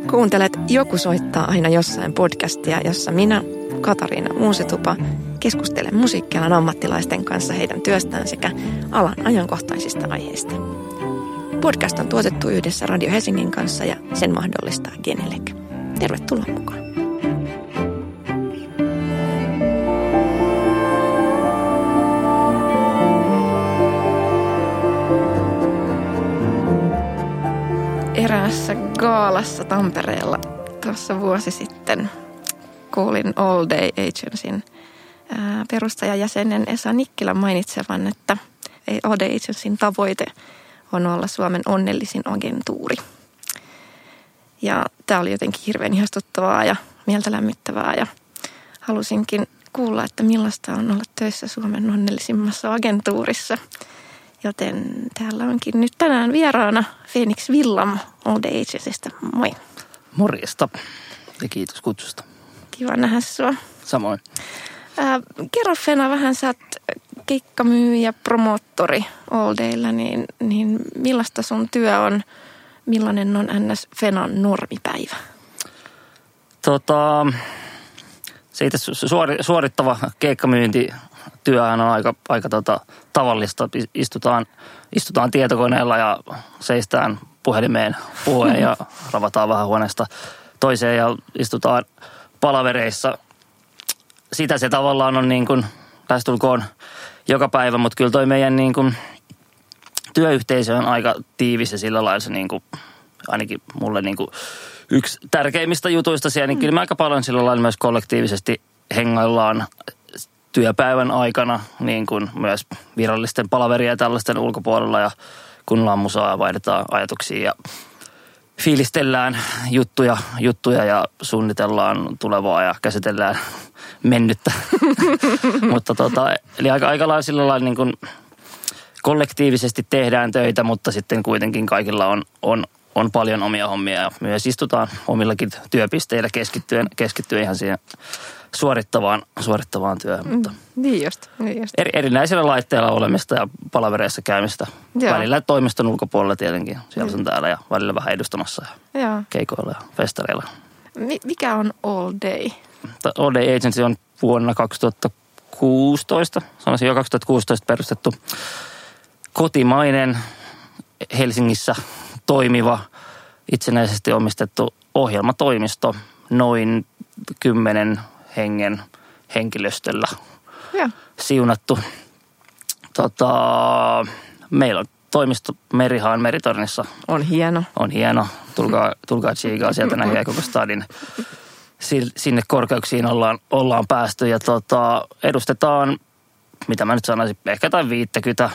Kuuntelet Joku soittaa aina jossain podcastia, jossa minä, Katariina Muusitupa, keskustelen musiikkialan ammattilaisten kanssa heidän työstään sekä alan ajankohtaisista aiheista. Podcast on tuotettu yhdessä Radio Helsingin kanssa ja sen mahdollistaa Genelec. Tervetuloa mukaan. Eräässä gaalassa Tampereella tuossa vuosi sitten kuulin All Day Agencyn perustajajäsenen Esa Nikkilän mainitsevan, että All Day Agencyn tavoite on olla Suomen onnellisin agentuuri. Ja tämä oli jotenkin hirveän ihastuttavaa ja mieltä lämmittävää ja halusinkin kuulla, että millaista on olla töissä Suomen onnellisimmassa agentuurissa. Joten täällä onkin nyt tänään vieraana Phoenix Villam All Day Agencystä. Moi. Morjesta ja kiitos kutsusta. Kiva nähdä sua. Samoin. Kerro Fena vähän, sä oot keikkamyyjä, promoottori All Daylla, niin millaista sun työ on? Millainen on NS Fenan normipäivä? Se itse suorittava keikkamyyntityöhän on aika tavallista. Istutaan tietokoneella ja seistään puhelimeen puhuen ja ravataan vähän huoneesta toiseen ja istutaan palavereissa. Sitä se tavallaan on niin kuin lähestulkoon joka päivä, mutta kyllä toi meidän niin kuin työyhteisö on aika tiivis ja sillä lailla se niin kuin, ainakin mulle niin kuin yksi tärkeimmistä jutuista siellä, niin kyllä me aika paljon sillä lailla myös kollektiivisesti hengaillaan työpäivän aikana, niin kuin myös virallisten palaveria ja tällaisten ulkopuolella ja kuunnellaan musaa ja vaihdetaan ajatuksia ja fiilistellään juttuja ja suunnitellaan tulevaa ja käsitellään mennyttä. Mutta eli aika lailla sillä lailla niin kuin kollektiivisesti tehdään töitä, mutta sitten kuitenkin kaikilla on paljon omia hommia ja myös istutaan omillakin työpisteillä keskittyen ihan siihen suorittavaan työhön. Mutta Niin just. erinäisillä laitteilla olemista ja palavereissa käymistä. Joo. Välillä toimiston ulkopuolella tietenkin. Siellä on täällä ja välillä vähän edustamassa ja keikoilla ja festareilla. Mikä on All Day? All Day Agency on vuonna 2016, sanoisin jo 2016 perustettu kotimainen Helsingissä toimiva, itsenäisesti omistettu ohjelmatoimisto noin 10 hengen henkilöstöllä siunattu. Meillä on toimisto Merihaan Meritornissa. On hieno. On hieno. Tulkaa tsiikaa sieltä nähdään koko stadin. Sinne korkeuksiin ollaan päästy ja edustetaan, mitä mä nyt sanoisin, ehkä jotain 50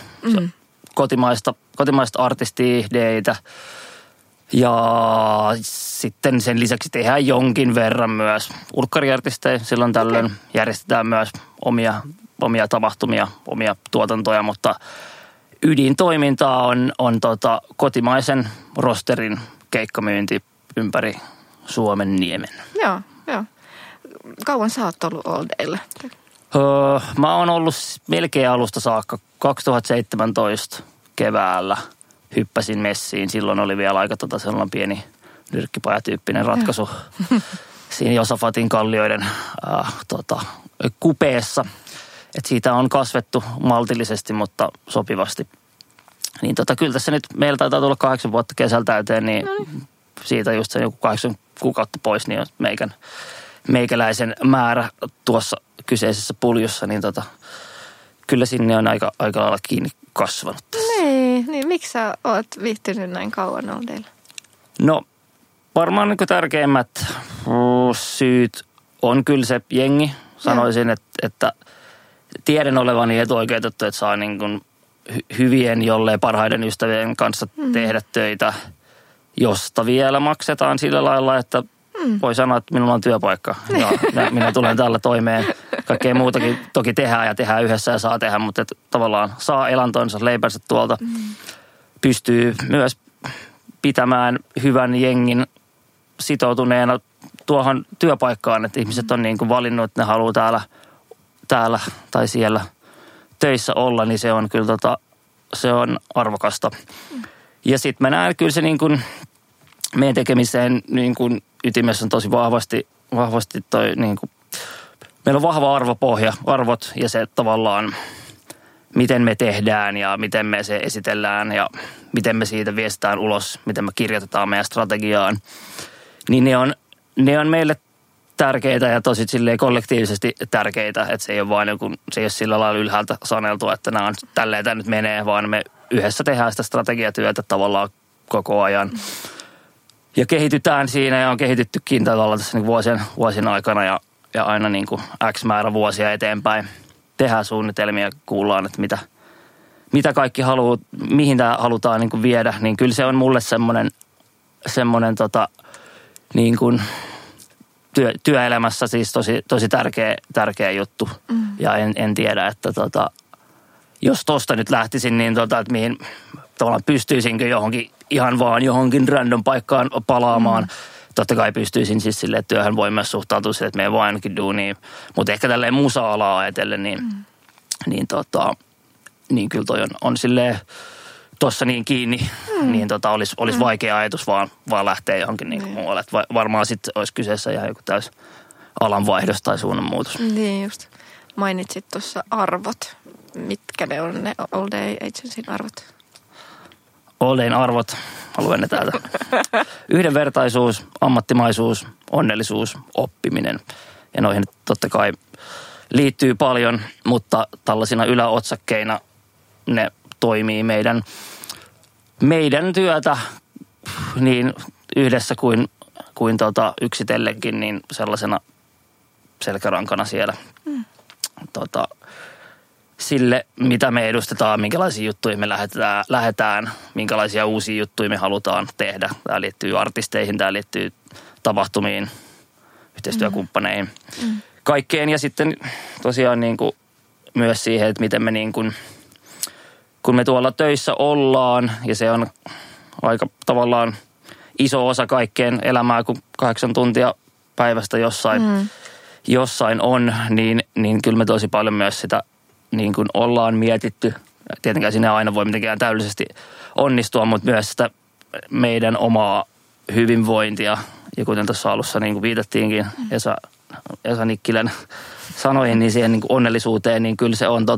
kotimaista artistia, DJ:tä. Ja sitten sen lisäksi tehdään jonkin verran myös ulkkariartisteja. Silloin tällöin järjestetään myös omia tapahtumia, omia tuotantoja, mutta ydintoimintaa on kotimaisen rosterin keikkamyynti ympäri Suomen niemen. Joo. Kauan sä oot ollut All Daylla? Mä oon ollut melkein alusta saakka 2017 keväällä. Hyppäsin messiin. Silloin oli vielä aika sellainen pieni nyrkkipajatyyppinen ratkaisu siinä Josafatin kallioiden kupeessa. Et siitä on kasvettu maltillisesti, mutta sopivasti. Niin kyllä tässä nyt meillä taitaa tulla 8 vuotta kesällä täyteen, niin siitä just se joku 8 kuukautta pois, niin on meikäläisen määrä tuossa kyseisessä puljussa, niin kyllä sinne on aika lailla kiinni kasvanut tässä. Niin miksi sä oot viihtynyt näin kauan All Daylla? No varmaan niin tärkeimmät syyt on kyllä se jengi. Sanoisin, että tiedän olevani etuoikeutettu, että saa niin kuin hyvien, jollei parhaiden ystävien kanssa tehdä töitä, josta vielä maksetaan sillä lailla, että voi sanoa, että minulla on työpaikka. Ja minä tulen tällä toimeen. Kaikkea muutakin toki tehdään yhdessä ja saa tehdä, mutta tavallaan saa elantonsa, leipänsä tuolta. Pystyy myös pitämään hyvän jengin sitoutuneena tuohon työpaikkaan, että ihmiset on niin kuin valinnut, että ne haluaa täällä tai siellä töissä olla, niin se on kyllä se on arvokasta. Ja sitten mä näen kyllä se niin kuin meidän tekemiseen niin kuin ytimessä on tosi vahvasti toi niin kuin, meillä on vahva arvopohja, arvot ja se tavallaan, miten me tehdään ja miten me se esitellään ja miten me siitä viestitään ulos, miten me kirjoitetaan meidän strategiaan. Niin ne on meille tärkeitä ja tosi silleen kollektiivisesti tärkeitä, että se ei ole vain se ei ole sillä lailla ylhäältä saneltua, että nämä on tälleen tämä nyt menee, vaan me yhdessä tehdään sitä strategiatyötä tavallaan koko ajan. Ja kehitytään siinä ja on kehityttykin tavallaan tässä niin vuosien aikana ja aina niin kuin X määrä vuosia eteenpäin. Tehdään suunnitelmia, kuullaan, että mitä kaikki haluaa, mihin tämä halutaan niin kuin viedä. Niin kyllä se on mulle semmoinen niin kuin työelämässä siis tosi tärkeä juttu. Ja en tiedä, että jos tosta nyt lähtisin, niin että mihin tavallaan pystyisinkö johonkin random paikkaan palaamaan. Totta kai pystyisin siis silleen, että työhön voi myös suhtautua sille, että me ei voi ainakin duunia. Mutta ehkä tälleen musa-alaa ajatellen, niin kyllä toi on silleen tossa niin kiinni, niin olisi vaikea ajatus vaan lähteä johonkin niin muualle. Että varmaan sitten olisi kyseessä ihan joku täys alanvaihdos tai suunnanmuutos. Niin just. Mainitsit tuossa arvot. Mitkä ne on ne All Day Agencyn arvot? All Dayn arvot, luen ne täältä. Yhdenvertaisuus, ammattimaisuus, onnellisuus, oppiminen. Ja noihin totta kai liittyy paljon, mutta tällaisina yläotsakkeina ne toimii meidän työtä niin yhdessä kuin yksitellenkin niin sellaisena selkärankana siellä sille, mitä me edustetaan, minkälaisia juttuja me lähdetään, minkälaisia uusia juttuja me halutaan tehdä. Tämä liittyy artisteihin, tämä liittyy tapahtumiin, yhteistyökumppaneihin, kaikkeen. Ja sitten tosiaan niin kuin myös siihen, että miten me niin kuin, kun me tuolla töissä ollaan, ja se on aika tavallaan iso osa kaikkeen elämää, kun 8 tuntia päivästä jossain on, niin kyllä me tosi paljon myös sitä niin kuin ollaan mietitty. Tietenkään siinä ei aina voi mitenkään täydellisesti onnistua, mutta myös sitä meidän omaa hyvinvointia. Ja kuten tuossa alussa niin kuin viitattiinkin Esa Nikkilän sanoihin, niin siihen niin kuin onnellisuuteen, niin kyllä se on,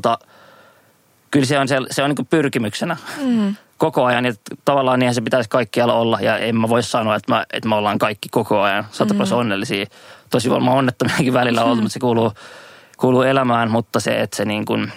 se on niin kuin pyrkimyksenä koko ajan. Ja tavallaan niinhän se pitäisi kaikkialla olla. Ja en mä voi sanoa, että me ollaan kaikki koko ajan 100% onnellisia. Tosi varmaan onnettomiakin välillä oltu, mutta se kuuluu elämään, mutta se, että se niin kuin,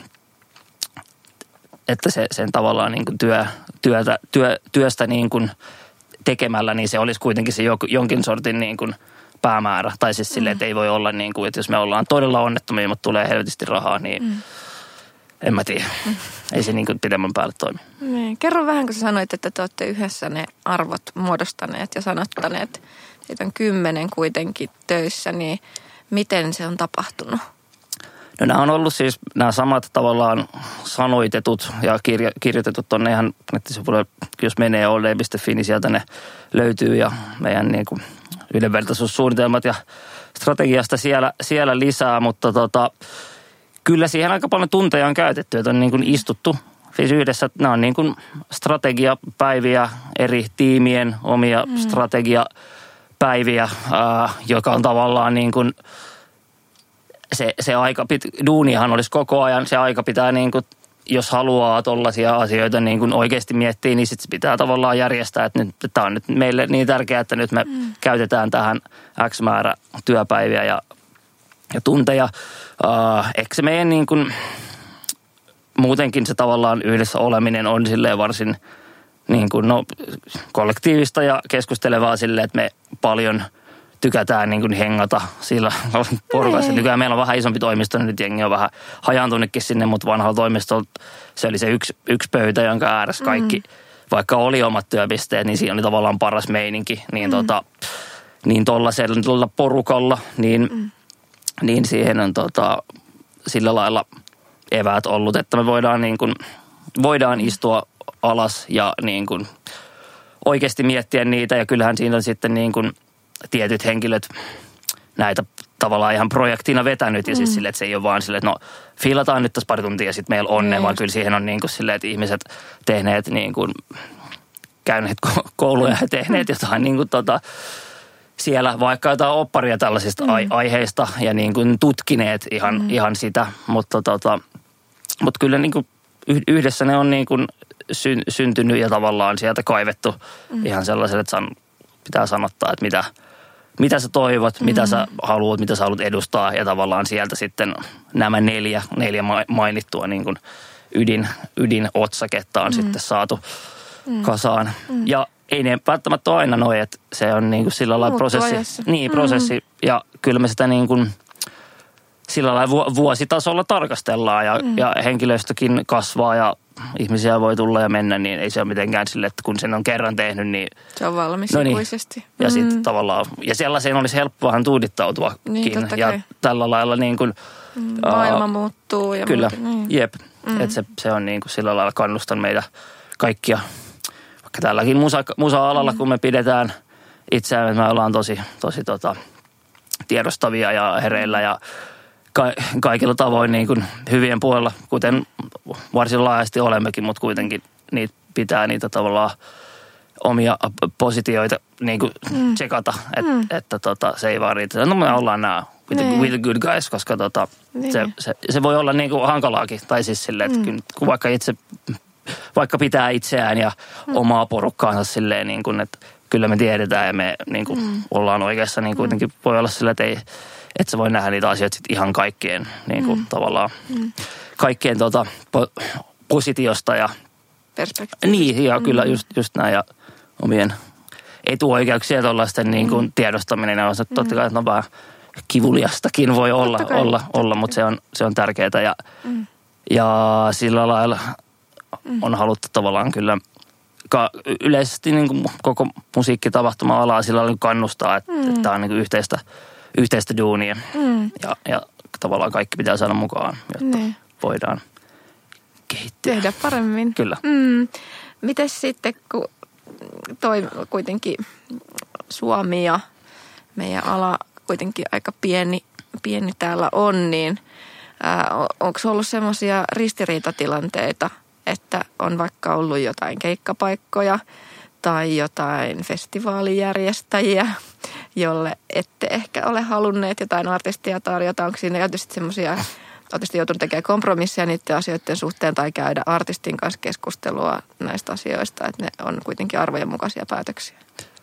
että sen tavallaan niin kuin työstä niin kuin tekemällä, niin se olisi kuitenkin se jonkin sortin niin kuin päämäärä. Tai siis silleen, että ei voi olla niin kuin, että jos me ollaan todella onnettomia, mutta tulee helvetisti rahaa, niin en mä tiedä. Ei se niin kuin pidemmän päälle toimi. Niin. Kerro vähän, kun sä sanoit, että te olette yhdessä ne arvot muodostaneet ja sanottaneet. Siitä on 10 kuitenkin töissä, niin miten se on tapahtunut? No nämä on ollut siis nämä samat tavallaan sanoitetut ja kirjoitetut tuonne ihan nettisivuille, jos menee allday.fi, niin sieltä ne löytyy ja meidän niin kuin yhdenvertaisuussuunnitelmat ja strategiasta siellä lisää, mutta kyllä siihen aika paljon tunteja on käytetty, että on niin kuin istuttu. Siis yhdessä nämä on niin kuin strategiapäiviä, eri tiimien omia strategiapäiviä, joka on tavallaan niin kuin se aika, duuniahan olisi koko ajan, se aika pitää niin kuin, jos haluaa tollaisia asioita niin kuin oikeasti miettiä, niin sitten pitää tavallaan järjestää, että nyt tämä on nyt meille niin tärkeää, että nyt me käytetään tähän X määrä työpäiviä ja tunteja. Ehkä se meidän niin kuin, muutenkin se tavallaan yhdessä oleminen on silleen varsin niin kuin, kollektiivista ja keskustelevaa silleen, että me paljon tykätään niin kuin hengata sillä porukassa. Nykyään meillä on vähän isompi toimisto, nyt jengi on vähän hajaantunutkin sinne, mutta vanhalla toimistolla se oli se yksi pöytä, jonka ääressä kaikki, vaikka oli omat työpisteet, niin siinä oli tavallaan paras meininki. Niin tuollaisella porukalla, niin siihen on sillä lailla eväät ollut, että me voidaan istua alas ja niin kuin oikeasti miettiä niitä. Ja kyllähän siinä on sitten niin kuin tietyt henkilöt näitä tavallaan ihan projektina vetänyt ja siis silleen, että se ei ole vaan silleen, että fiilataan nyt tässä pari tuntia ja sitten meillä on ne, vaan kyllä siihen on niin kuin silleen, että ihmiset tehneet niin kuin käyneet kouluja ja tehneet jotain niin kuin siellä vaikka jotain opparia tällaisista aiheista ja niin kuin tutkineet ihan sitä, mutta kyllä niin kuin yhdessä ne on niin kuin syntynyt ja tavallaan sieltä kaivettu ihan sellaiselle, että pitää sanottaa, että mitä sä toivot, mitä sä haluat, mitä sä haluat edustaa ja tavallaan sieltä sitten nämä neljä mainittua niin kuin ydinotsaketta on sitten saatu kasaan. Ja ei ne välttämättä ole aina noin, että se on niin kuin sillä lailla prosessi. Niin, prosessi. Ja kyllä me sitä niin kuin sillä lailla vuositasolla tarkastellaan ja henkilöstökin kasvaa ja ihmisiä voi tulla ja mennä, niin ei se ole mitenkään sille, että kun sen on kerran tehnyt, niin se on valmis ikuisesti. Ja sitten tavallaan, ja sellaiseen olisi helppo vähän tuudittautuakin. Niin, ja tällä lailla niin kuin maailma muuttuu. Ja kyllä, niin. jep. Että se on niin kuin sillä lailla kannustan meitä kaikkia, vaikka tälläkin musa-alalla, kun me pidetään itseään, että me ollaan tosi tiedostavia ja hereillä ja kaikilla tavoin niin kuin hyvien puolella, kuten varsin laajasti olemmekin, mutta kuitenkin pitää niitä tavallaan omia positioita niin kuin tsekata, että se ei vaan riitä. No me ollaan nämä with the good guys, koska se voi olla niin kuin hankalaakin. Tai siis silleen, että kun vaikka pitää itseään ja omaa porukkaansa silleen, niin kuin, että kyllä me tiedetään ja me niin kuin ollaan oikeassa, niin kuitenkin voi olla silleen, että että sä voi nähdä niitä asioita sit ihan kaikkien niin kuin tavallaan kaikkien positiosta ja perspektiivistä. Niin, ja kyllä just näin ja omien etuoikeuksien tuollaisten niin kuin tiedostaminen on se totta kai, että on vähän kivuliastakin voi olla, mutta se on tärkeää ja sillä lailla on haluttu tavallaan kyllä yleisesti niin kuin koko musiikkitapahtuma-alaa sillä lailla kannustaa, että tämä on niin kuin yhteistä duunia ja tavallaan kaikki pitää saada mukaan, jotta voidaan kehittyä. Tehdä paremmin. Kyllä. Mites sitten, kun toi kuitenkin Suomi ja meidän ala kuitenkin aika pieni täällä on, niin onko ollut semmoisia ristiriitatilanteita, että on vaikka ollut jotain keikkapaikkoja tai jotain festivaalijärjestäjiä, jolle ette ehkä ole halunneet jotain artistia tarjota? Onko siinä tietysti semmoisia, olette joutunut tekemään kompromisseja niiden asioiden suhteen tai käydä artistin kanssa keskustelua näistä asioista, että ne on kuitenkin arvojen mukaisia päätöksiä?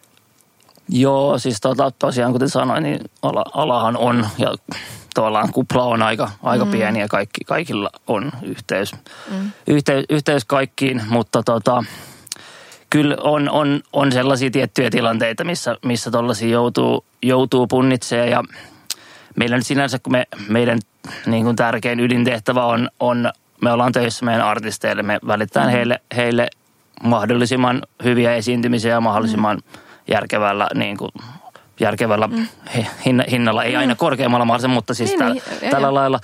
Joo, siis tosiaan kuten sanoin, niin alahan on ja tavallaan kupla on aika pieni ja kaikilla on yhteys kaikkiin, mutta kyllä on sellaisia tiettyjä tilanteita, missä tollaisia joutuu punnitsemaan ja meillä nyt sinänsä, kun meidän niin kuin tärkein ydintehtävä on me ollaan töissä meidän artisteille, me välitetään heille mahdollisimman hyviä esiintymisiä ja mahdollisimman järkevällä hinnalla, ei aina korkeammalla mahdollisen, mutta siis tällä lailla,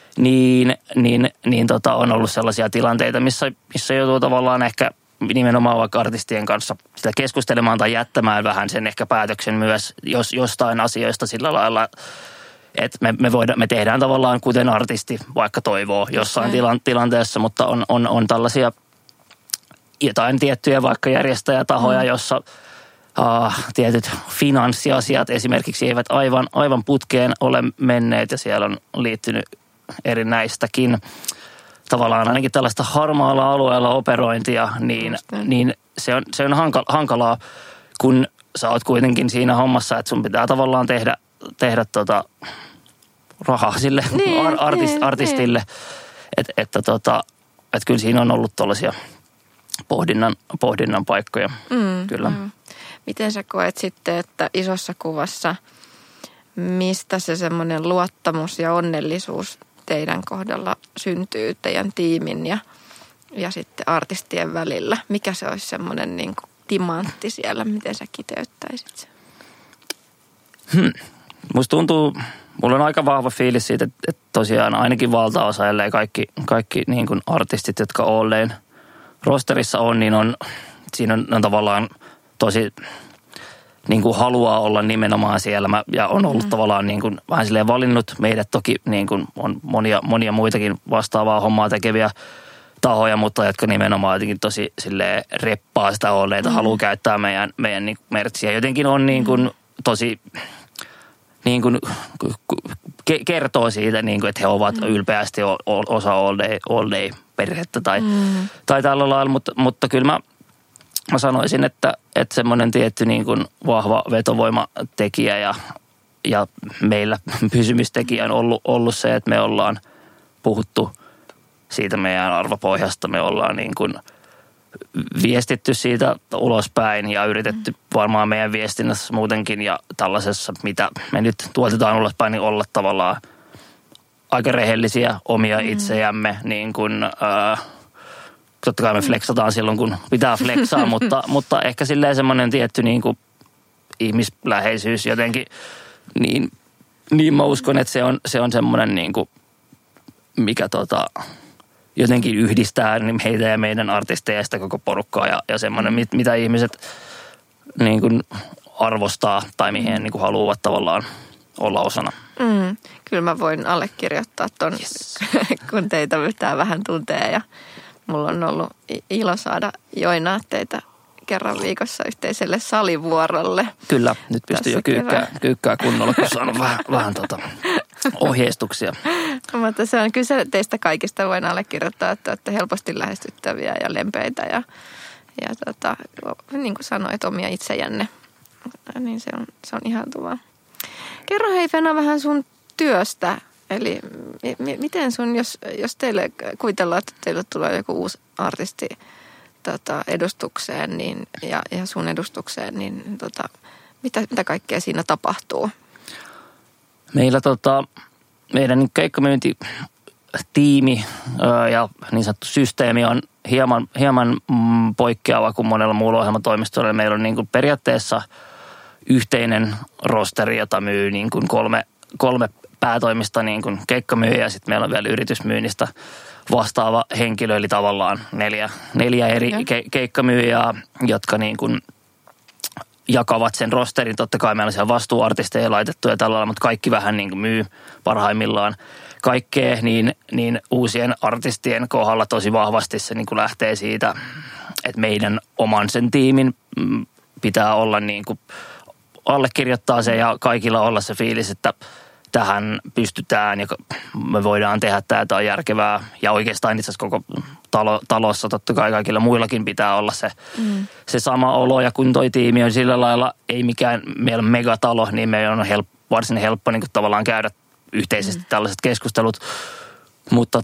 on ollut sellaisia tilanteita, missä joutuu tavallaan ehkä nimenomaan vaikka artistien kanssa sitä keskustelemaan tai jättämään vähän sen ehkä päätöksen myös jostain asioista sillä lailla, että me tehdään tavallaan kuten artisti vaikka toivoo jossain tilanteessa, mutta on tällaisia jotain tiettyjä vaikka järjestäjätahoja, jossa tietyt finanssiasiat esimerkiksi eivät aivan putkeen ole menneet ja siellä on liittynyt erinäistäkin tavallaan ainakin tällaista harmaalla alueella operointia, niin se on hankalaa, kun sä oot kuitenkin siinä hommassa, että sun pitää tavallaan tehdä rahaa sille artistille, että kyllä siinä on ollut tuollaisia pohdinnan paikkoja, kyllä. Miten sä koet sitten, että isossa kuvassa, mistä se semmoinen luottamus ja onnellisuus teidän kohdalla syntyy teidän tiimin ja sitten artistien välillä? Mikä se olisi semmoinen niin kuin timantti siellä? Miten sä kiteyttäisit sen? Musta tuntuu, mulla on aika vahva fiilis siitä, että tosiaan ainakin valtaosa, ellei kaikki niin kuin artistit, jotka Olleen rosterissa on, niin siinä on tavallaan tosi niin kuin haluaa olla nimenomaan siellä ja on ollut tavallaan niin kuin vähän silleen valinnut meidät. Toki niin kuin on monia muitakin vastaavaa hommaa tahoja, mutta jotka nimenomaan jotenkin tosi silleen reppaa sitä all dayta, haluaa käyttää meidän niin mertsiä. Jotenkin on niin kuin tosi niin kuin kertoo siitä, niin kuin, että he ovat ylpeästi osa all day perhettä tai tällä lailla, mutta kyllä mä sanoisin, että semmoinen tietty niin kuin vahva vetovoimatekijä ja meillä pysymistekijä on ollut se, että me ollaan puhuttu siitä meidän arvopohjasta, me ollaan niin kuin viestitty siitä ulospäin ja yritetty varmaan meidän viestinnässä muutenkin ja tällaisessa, mitä me nyt tuotetaan ulospäin, niin olla tavallaan aika rehellisiä omia itsejämme, niin kuin totta kai me flexataan silloin, kun pitää flexaa, mutta ehkä silleen semmoinen tietty niin kuin ihmisläheisyys jotenkin, niin mä uskon, että se on semmoinen niin kuin, mikä jotenkin yhdistää meitä ja meidän artisteja ja sitä koko porukkaa ja semmoinen, mitä ihmiset niin kuin arvostaa tai mihin niin kuin haluavat tavallaan olla osana. Kyllä mä voin allekirjoittaa ton, kun teitä pitää vähän tuntea ja mulla on ollut ilo saada joinaa teitä kerran viikossa yhteiselle salivuorolle. Kyllä, nyt pystyy jo kyykkää kunnolla, kun saanut vähän ohjeistuksia. Mutta se on kyllä teistä kaikista voin allekirjoittaa, että olette helposti lähestyttäviä ja lempeitä ja niin kuin sanoit, omia itsejänne. Niin se on ihautuvaa. Kerro hei Fena vähän sun työstä. Eli miten sun, jos teille kuvitellaan, että teille tulee joku uusi artisti edustukseen niin, ja sun edustukseen, niin mitä kaikkea siinä tapahtuu? Meillä meidän keikkamyyntitiimi ja niin sanottu systeemi on hieman poikkeava kuin monella muulla ohjelmatoimistolla. Meillä on niin kuin periaatteessa yhteinen rosteri, jota myy niin kuin kolme päätoimista niin kuin keikkamyyjä ja sitten meillä on vielä yritysmyynnistä vastaava henkilö, eli tavallaan neljä eri keikkamyyjää, jotka niin kuin jakavat sen rosterin. Totta kai meillä on siellä vastuuartisteja laitettu ja tällä lailla, mutta kaikki vähän niin kuin myy parhaimmillaan kaikkea, niin uusien artistien kohdalla tosi vahvasti se niin kuin lähtee siitä, että meidän oman sen tiimin pitää olla niin kuin allekirjoittaa se ja kaikilla olla se fiilis, että tähän pystytään ja me voidaan tehdä tämä on järkevää. Ja oikeastaan itse asiassa koko talossa totta kai kaikilla muillakin pitää olla se sama olo. Ja kun toi tiimi on sillä lailla, ei mikään meillä on megatalo, niin meidän on varsin helppo niin kuin tavallaan käydä yhteisesti tällaiset keskustelut. Mutta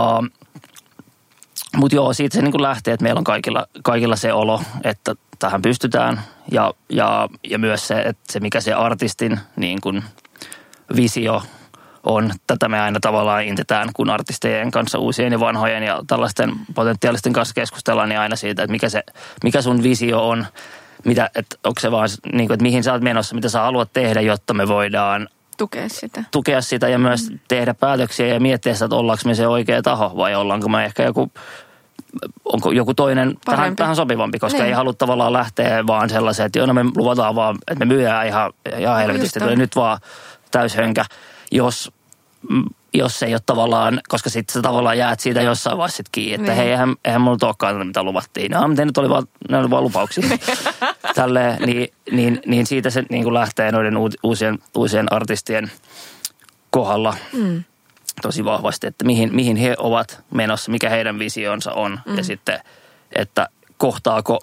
joo, siitä se niin kuin lähtee, että meillä on kaikilla se olo, että tähän pystytään. Ja myös se, että se mikä se artistin niin kuin visio on. Tätä me aina tavallaan intetään, kun artistejen kanssa uusien ja vanhojen ja tällaisten potentiaalisten kanssa keskustellaan, niin aina siitä, että mikä sun visio on, että onko se vaan, niin kuin, että mihin sä oot menossa, mitä sä haluat tehdä, jotta me voidaan tukea sitä ja myös tehdä päätöksiä ja miettiä sitä, että ollaanko me se oikea taho vai ollaanko me ehkä onko joku toinen tähän sopivampi, koska ei halua tavallaan lähteä vaan sellaiseen, että me luvataan vaan, että me myydään ihan helvetisti, tulee nyt vaan täyshönkä, jos ei ole tavallaan, koska sitten sä tavallaan jäät siitä jossain vaiheessa kiinni, että hei, eihän mulla olekaan mitä luvattiin. No, mutta nyt ne oli vaan lupauksia. Tälleen, niin siitä se niin kuin lähtee noiden uusien artistien kohdalla tosi vahvasti, että mihin he ovat menossa, mikä heidän visionsa on. Ja sitten, että kohtaako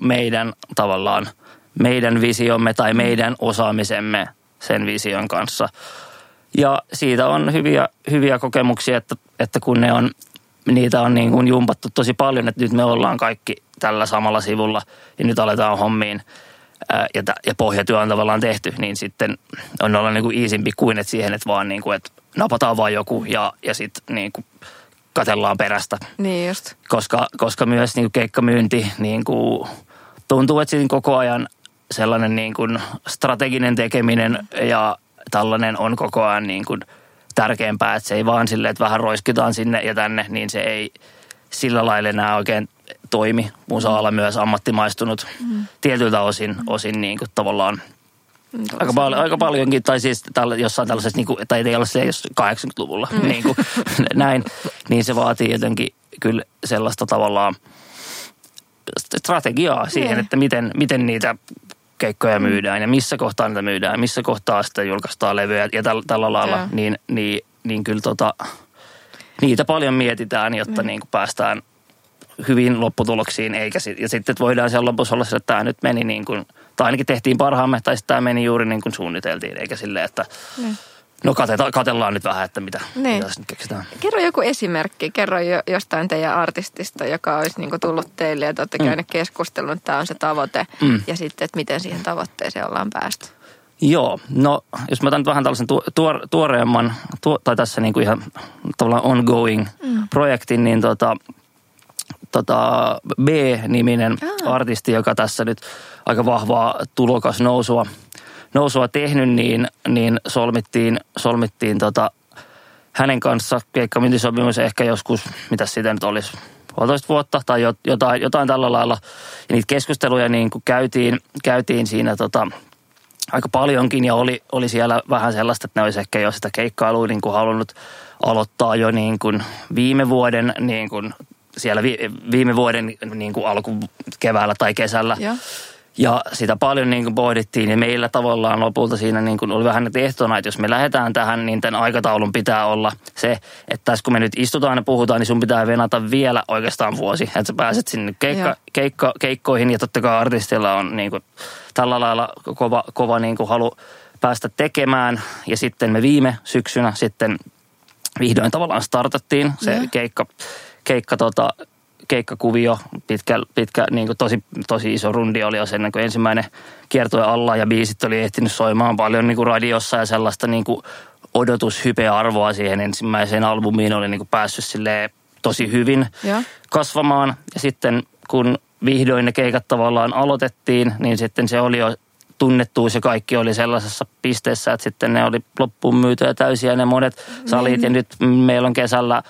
meidän visiomme tai meidän osaamisemme sen vision kanssa. Ja siitä on hyviä kokemuksia, että kun niitä on niin kuin jumpattu tosi paljon, että nyt me ollaan kaikki tällä samalla sivulla ja nyt aletaan hommiin ja pohjatyö on tavallaan tehty, niin sitten on olla niin kuin easimpi kuin että siihen, että vaan niin kuin, että napataan vaan joku ja sitten niin kuin katellaan perästä. Niin just. Koska myös niin kuin keikkamyynti niin kuin tuntuu, että siinä koko ajan sellainen niin kuin strateginen tekeminen ja tällainen on koko ajan niin kuin tärkeämpää, että se ei vaan silleen, että vähän roiskitaan sinne ja tänne, niin se ei sillä lailla enää oikein toimi. Musa-ala myös ammattimaistunut tietyiltä osin niin kuin tavallaan aika paljonkin, tai siis jossain tällaisessa, niin kuin, tai ei ole se jos 80-luvulla, niin kuin näin, niin se vaatii jotenkin kyllä sellaista tavallaan strategiaa siihen, että miten niitä keikkoja myydään ja missä kohtaa niitä myydään, missä kohtaa sitä julkaistaan levyjä ja tällä lailla, niin kyllä niitä paljon mietitään, jotta niin kuin päästään hyvin lopputuloksiin, ja sitten voidaan siellä lopussa olla, että tämä nyt meni niin kuin, tai ainakin tehtiin parhaamme, tai sitten tämä meni juuri niin kuin suunniteltiin, eikä silleen, että no katellaan nyt vähän, että mitä tässä nyt keksitään. Kerro joku esimerkki, kerro jostain teidän artistista, joka olisi niin kuin tullut teille, ja te olette käyneet keskustelun, että tämä on se tavoite, ja sitten, että miten siihen tavoitteeseen ollaan päästy. Joo, no jos mä otan nyt vähän tällaisen tuoreemman, tai tässä niin kuin ihan tavallaan ongoing projektin, niin B-niminen artisti, joka tässä nyt aika vahvaa tulokas nousua tehnyt, niin solmittiin hänen kanssa keikkamyyntisopimus ehkä joskus, mitä siitä nyt olisi, 1,5 vuotta tai jotain tällä lailla. Ja niitä keskusteluja niin kuin käytiin siinä aika paljonkin, ja oli siellä vähän sellaista, että ne olisi ehkä jo sitä keikkailua niin kuin halunnut aloittaa jo niin kuin viime vuoden niin kuin siellä viime vuoden niin kuin alkukeväällä tai kesällä. Ja sitä paljon niin kuin pohdittiin, ja meillä tavallaan lopulta siinä niin kuin oli vähän ehtona, että jos me lähdetään tähän, niin tämän aikataulun pitää olla se, että tässä kun me nyt istutaan ja puhutaan, niin sun pitää venata vielä oikeastaan vuosi, että sä pääset sinne keikkoihin, ja totta kai artistilla on niin kuin tällä lailla kova niin kuin halu päästä tekemään, ja sitten me viime syksynä sitten vihdoin tavallaan startattiin se keikkakuvio, pitkä niin kuin tosi iso rundi oli jo sen kuin ensimmäinen kiertue alla, ja biisit oli ehtinyt soimaan paljon niin kuin radiossa, ja sellaista niin kuin odotushypearvoa siihen ensimmäiseen albumiin oli niin kuin päässyt silleen tosi hyvin kasvamaan. Ja sitten kun vihdoin ne keikat tavallaan aloitettiin, niin sitten se oli jo tunnettuus ja kaikki oli sellaisessa pisteessä, että sitten ne oli loppuun myytyjä täysiä ne monet salit, ja nyt meillä on kesällä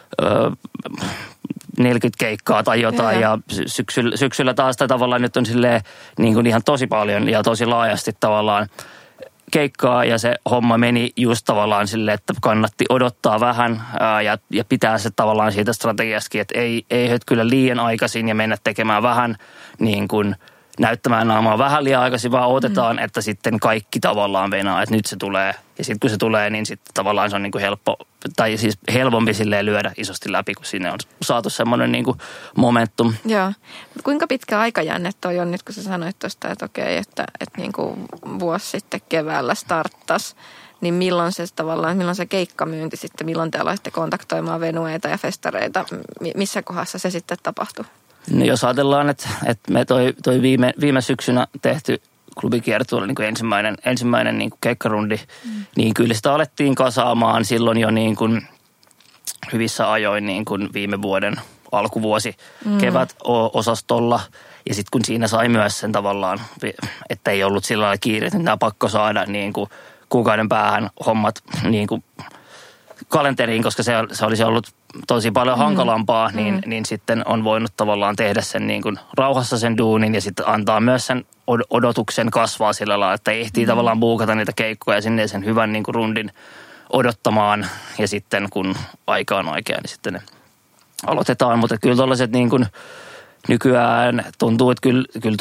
40 keikkaa tai jotain, ja syksyllä taas tavallaan nyt on silleen niin kuin ihan tosi paljon ja tosi laajasti tavallaan keikkaa, ja se homma meni just tavallaan silleen, että kannatti odottaa vähän ja pitää se tavallaan siitä strategiastakin, että ei hötkyle liian aikaisin ja mennä tekemään vähän niin kuin näyttämään naamaa vähän liian aikaisin, vaan odotetaan, että sitten kaikki tavallaan venaa, että nyt se tulee. Ja sitten kun se tulee, niin sitten tavallaan se on niin kuin helpompi silleen lyödä isosti läpi, kun sinne on saatu semmoinen niin kuin momentum. Joo. Kuinka pitkä aikajänne toi on nyt, kun sä sanoit tuosta, että okei, että niin kuin vuosi sitten keväällä starttasi, niin milloin se keikkamyynti sitten, milloin te aloitte kontaktoimaan venueita ja festareita, missä kohdassa se sitten tapahtui? No jos ajatellaan, että me toi viime syksynä tehty klubikiertue oli niin kuin ensimmäinen niin kuin keikkarundi, niin kyllä sitä alettiin kasaamaan silloin jo niin kuin hyvissä ajoin niin kuin viime vuoden alkuvuosi kevätosastolla. Ja sitten kun siinä sai myös sen tavallaan, että ei ollut sillä lailla kiire, että nämä pakko saada niin kuin kuukauden päähän hommat niin kuin kalenteriin, koska se olisi ollut tosi paljon hankalampaa, niin sitten on voinut tavallaan tehdä sen niin kuin rauhassa sen duunin, ja sitten antaa myös sen odotuksen kasvaa sillä lailla, että ehtii tavallaan buukata niitä keikkoja sinne sen hyvän niin kuin rundin odottamaan, ja sitten kun aika on oikea, niin sitten ne aloitetaan. Mutta kyllä tollaiset niin kuin nykyään tuntuu, että kyllä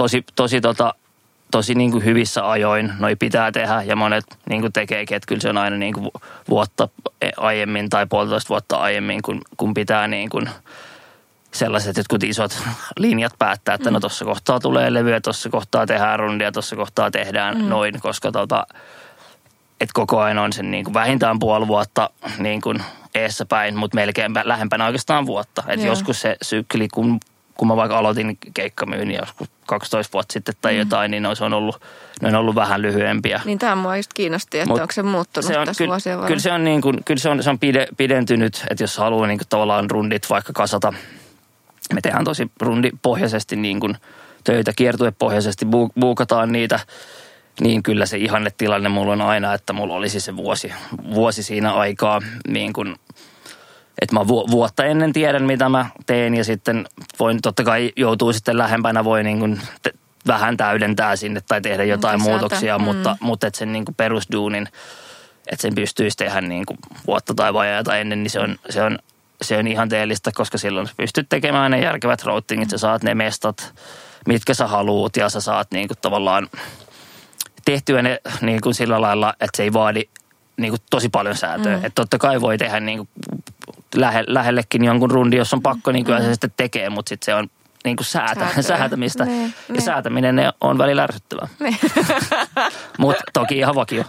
tosi niin kuin hyvissä ajoin noi pitää tehdä, ja monet niin kuin tekeekin, että kyllä se on aina niin kuin vuotta aiemmin tai 1,5 vuotta aiemmin, kun pitää niin kuin sellaiset jotkut isot linjat päättää, että no tuossa kohtaa tulee levyä, tuossa kohtaa tehdään rundia, tuossa kohtaa tehdään noin, koska että koko ajan on sen niin kuin vähintään 0,5 vuotta niin kuin eessä päin, mutta melkein lähempänä oikeastaan vuotta. Että joskus se sykli, kun mä vaikka aloitin keikkamyynnin joskus 12 vuotta sitten tai jotain, niin ne on ollut vähän lyhyempiä. Niin tämä mua just kiinnosti, että onko se muuttunut tässä vuosien varrella? Kyllä se on pidentynyt, että jos haluaa niin kuin tavallaan rundit vaikka kasata, me tehdään tosi rundipohjaisesti niin kuin töitä, kiertuepohjaisesti buukataan niitä, niin kyllä se ihannetilanne mulla on aina, että mulla olisi se vuosi siinä aikaa niin kuin, että mä vuotta ennen tiedän, mitä mä teen, ja sitten voin, totta kai joutuu sitten lähempänä, voi niin kuin vähän täydentää sinne tai tehdä jotain muutoksia, mutta että sen niin kuin perusduunin, että sen pystyisi tehdä niin kuin vuotta tai vajaata ennen, niin se on ihanteellista, koska silloin sä pystyt tekemään ne järkevät routingit, sä saat ne mestat, mitkä sä haluut ja sä saat niin kuin tavallaan tehtyä ne niin kuin sillä lailla, että se ei vaadi niin kuin tosi paljon säätöä. Että totta kai voi tehdä niin kuin lähellekin jonkun rundi, jos on pakko, niin kyllä se sitten tekee, mutta sitten se on niin kuin säätämistä. Ja säätäminen on välillä ärsyttävää. Mutta toki ihan vakio.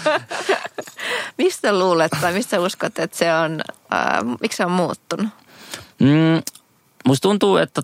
Mistä luulet tai mistä uskot, että se on, miksi se on muuttunut? Musta tuntuu, että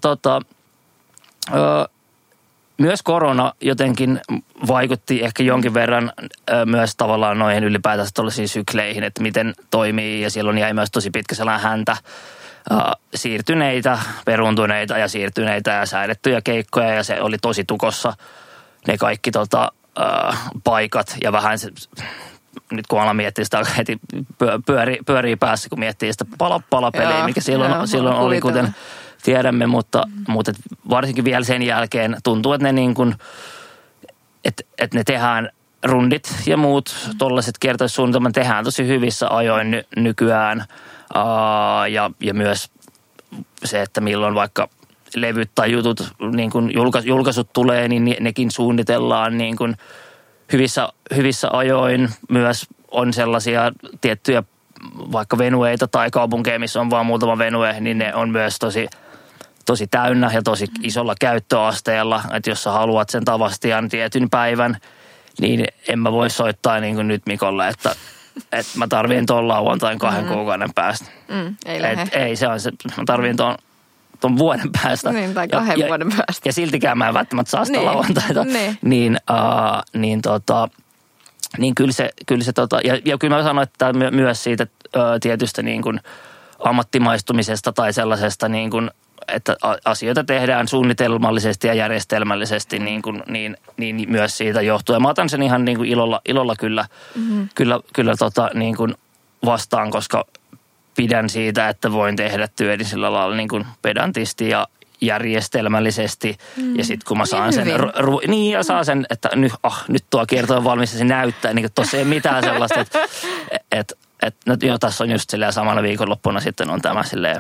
myös korona jotenkin vaikutti ehkä jonkin verran myös tavallaan noihin ylipäätänsä tuollaisiin sykleihin, että miten toimii. Ja silloin jäi myös tosi pitkä sellainen häntä siirtyneitä, peruuntuneita ja siirtyneitä ja säädettyjä keikkoja. Ja se oli tosi tukossa ne kaikki paikat ja vähän se, nyt kun alan miettiä sitä heti pyörii päässä, kun miettii sitä palapeliä, mikä silloin oli, kuten tiedämme, mutta varsinkin vielä sen jälkeen tuntuu, että ne niin kuin, että ne tehdään rundit ja muut tollaiset kiertoissuunnitelmat tehdään tosi hyvissä ajoin nykyään. Ja myös se, että milloin vaikka levyt tai jutut, niin kuin julkaisut tulee, niin nekin suunnitellaan niin kuin hyvissä ajoin. Myös on sellaisia tiettyjä vaikka venueita tai kaupunkeja, missä on vaan muutama venue, niin ne on myös tosi täynnä ja tosi isolla käyttöasteella. Että jos sä haluat sen Tavastian tietyn päivän, niin en mä voi soittaa niin kuin nyt Mikolle, että mä tarviin tuon lauantain 2 kuukauden päästä. Ei se on se, mä tarviin tuon vuoden päästä. Niin, tai 2 vuoden päästä. Ja siltikään mä en välttämättä saa sitä lauantaita. Niin kyllä se ja kyllä mä sanoin, että myös siitä tietystä niin kuin ammattimaistumisesta tai sellaisesta niin kuin, että asioita tehdään suunnitelmallisesti ja järjestelmällisesti niin myös siitä johtuu. Ja mä otan sen ihan niin kuin ilolla kyllä niin kuin vastaan, koska pidän siitä, että voin tehdä työni sillä lailla niin kuin pedantisti ja järjestelmällisesti. Ja sitten kun mä saan sen, ja saa sen, että nyt tuo kierto on valmis ja se näyttää, niin kuin tuossa ei mitään sellaista, että tässä on just silleen samana viikonloppuna sitten on tämä silleen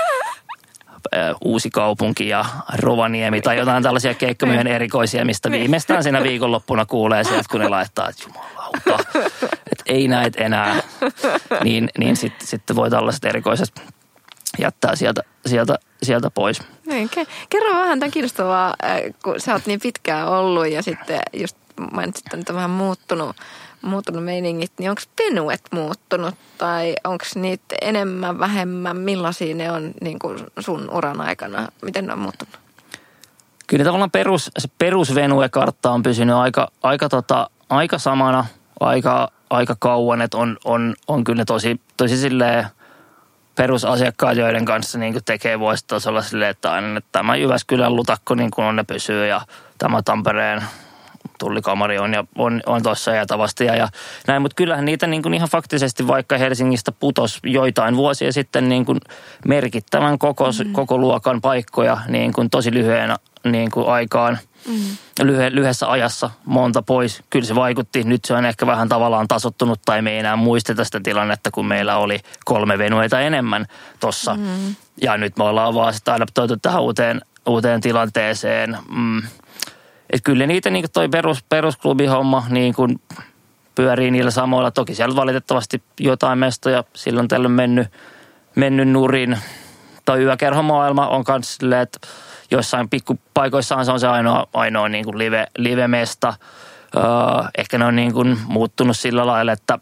Uusi kaupunki ja Rovaniemi tai jotain tällaisia keikkamyön erikoisia, mistä viimeistään siinä viikonloppuna kuulee sieltä, kun ne laittaa, että jumalauta, että ei näitä enää. Niin sitten voi tällaiset erikoiset jättää sieltä pois. Niin, kerro vähän tämän kiinnostavaa, kun sä oot niin pitkään ollut ja sitten just mainitsit, että nyt on vähän muuttunut meiningit, niin onko venuet muuttunut tai onko niitä enemmän, vähemmän, millaisia ne on niin kuin sun uran aikana, miten ne on muuttunut? Kyllä tavallaan perusvenue-kartta on pysynyt aika samana, aika kauan, että on kyllä tosi silleen perusasiakkaat, joiden kanssa niin kuin tekee vuositasolla silleen, että aina että tämä Jyväskylän lutakko niin kuin on ne pysyy ja tämä Tampereen Tullikamari on tuossa ja Tavastia ja näin, mutta kyllähän niitä niin kuin ihan faktisesti vaikka Helsingistä putosi joitain vuosia sitten niin kuin merkittävän koko luokan paikkoja niin kuin tosi lyhyen niin kuin aikaan, lyhyessä ajassa monta pois. Kyllä se vaikutti. Nyt se on ehkä vähän tavallaan tasottunut tai me ei enää muisteta sitä tilannetta, kun meillä oli 3 venueita enemmän tossa. Ja nyt me ollaan vaan sitä adaptoitu tähän uuteen tilanteeseen. Että kyllä niitä niin kuin toi perusklubihomma niin kuin pyörii niillä samoilla. Toki siellä valitettavasti jotain mestoja silloin tällöin mennyt nurin. Toi yökerhomaailma on myös silleen, että joissain pikkupaikoissahan se on se ainoa niin kuin live-mesta. Ehkä ne on niin kuin muuttunut sillä lailla, että